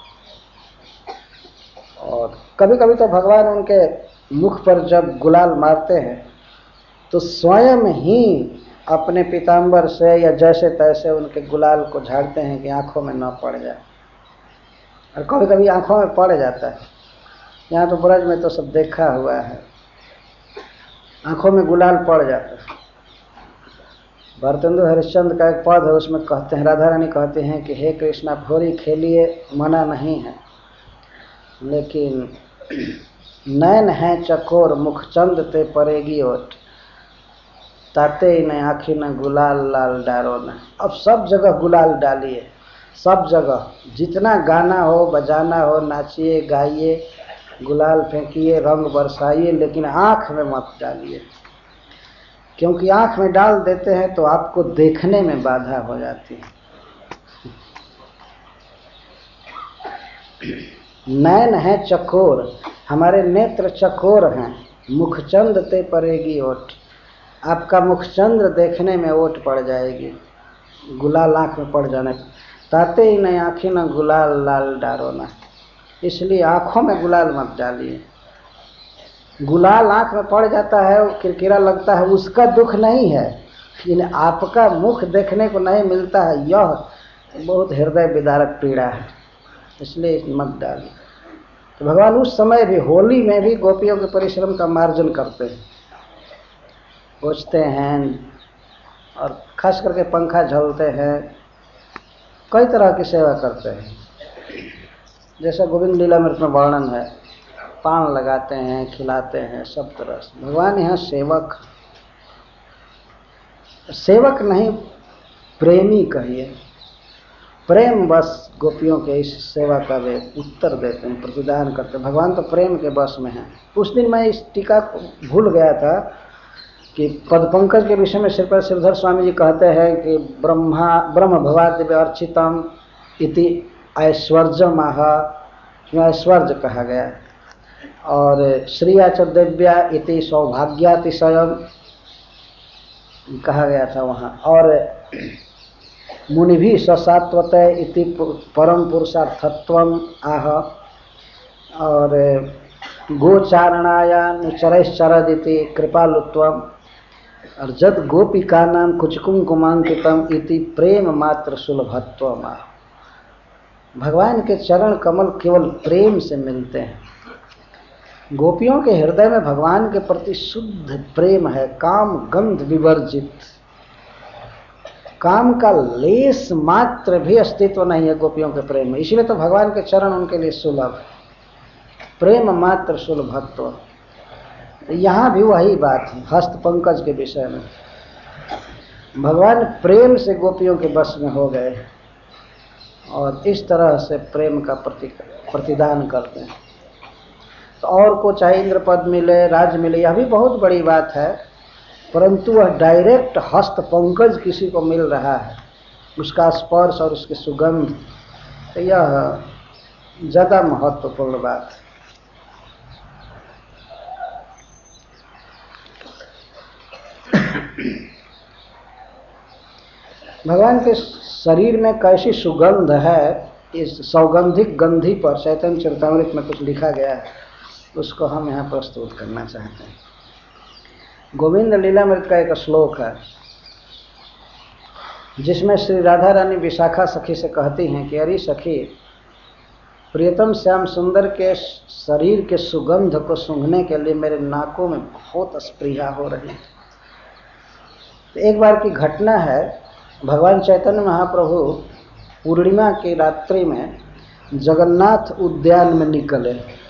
और कभी कभी तो भगवान उनके मुख पर जब गुलाल मारते हैं तो स्वयं ही अपने पीताम्बर से या जैसे तैसे उनके गुलाल को झाड़ते हैं कि आंखों में न पड़ जाए। और कभी कभी आंखों में पड़ जाता है, यहाँ तो ब्रज में तो सब देखा हुआ है, आंखों में गुलाल पड़ जाता है। भरतेंदु हरिश्चंद्र का एक पद है, उसमें कहते हैं, राधा रानी कहते हैं कि हे कृष्ण आप होली खेलिए, मना नहीं है, लेकिन नैन है चकोर मुखचंद ते परेगी ओट, ताते ही न आखिर न गुलाल लाल डारो न। अब सब जगह गुलाल डालिए, सब जगह, जितना गाना हो, बजाना हो, नाचिए, गाइए, गुलाल फेंकिए, रंग बरसाइए, लेकिन आँख में मत डालिए, क्योंकि आँख में डाल देते हैं तो आपको देखने में बाधा हो जाती है। नैन है चकोर, हमारे नेत्र चकोर हैं, मुखचंद ते परेगी ओट, आपका मुखचंद्र देखने में ओट पड़ जाएगी, गुलाल आँख में पड़ जाने, ताते ही नहीं आँखें न गुलाल लाल डारो ना, इसलिए आँखों में गुलाल मत डालिए। गुलाल आँख में पड़ जाता है, किरकिरा लगता है, उसका दुख नहीं है, लेकिन आपका मुख देखने को नहीं मिलता है, यह बहुत हृदय विदारक पीड़ा है, इसलिए मत डालिए। तो भगवान उस समय भी, होली में भी गोपियों के परिश्रम का मार्जन करते हैं, पोंछते हैं, और खास करके पंखा झलते हैं, कई तरह की सेवा करते हैं। जैसा गोविंद लीलामृत में वर्णन है, पान लगाते हैं, खिलाते हैं, सब तरह से। भगवान यहाँ सेवक, सेवक नहीं प्रेमी कहिए, प्रेम बस गोपियों के इस सेवा का वे उत्तर देते हैं, प्रतिदान करते हैं। भगवान तो प्रेम के बस में हैं। उस दिन मैं इस टीका को भूल गया था कि पद पंकज के विषय में श्रीपद श्रीधर स्वामी जी कहते हैं कि ब्रह्म भवादिव्य अर्चितम इति ऐश्वर्यमाह, ऐश्वर्य कहा गया, और श्रिया च दिव्या इति सौभाग्यातिशयम कहा गया था वहाँ, और मुनि भी ससात्वत इति परम पुरुषार्थत्वम आह, और गोचारणायानुचरैश्चरदिति कृपालुत्वम, और जद गोपिका नाम कुचकुंकुमांकितम इति प्रेम मात्र सुलभत्वम। भगवान के चरण कमल केवल प्रेम से मिलते हैं। गोपियों के हृदय में भगवान के प्रति शुद्ध प्रेम है, काम गंध विवर्जित, काम का लेस मात्र भी अस्तित्व नहीं है गोपियों के प्रेम में, इसलिए तो भगवान के चरण उनके लिए सुलभ, प्रेम मात्र सुलभत्व। यहाँ भी वही बात है हस्त पंकज के विषय में। भगवान प्रेम से गोपियों के बस में हो गए और इस तरह से प्रेम का प्रतिदान करते हैं। तो और को चाहे इंद्र पद मिले, राज मिले, यह भी बहुत बड़ी बात है, परंतु वह डायरेक्ट हस्त पंकज किसी को मिल रहा है, उसका स्पर्श और उसकी सुगंध, तो यह ज़्यादा महत्वपूर्ण बात है। भगवान के शरीर में कैसी सुगंध है, इस सौगंधिक गंधी पर चैतन्य चरितामृत में कुछ लिखा गया है, उसको हम यहाँ प्रस्तुत करना चाहते हैं। गोविंद लीलामृत का एक श्लोक है जिसमें श्री राधा रानी विशाखा सखी से कहती हैं कि अरे सखी, प्रियतम श्याम सुंदर के शरीर के सुगंध को सूंघने के लिए मेरे नाकों में बहुत स्पृहा हो रही है। तो एक बार की घटना है, भगवान चैतन्य महाप्रभु पूर्णिमा की रात्रि में जगन्नाथ उद्यान में निकले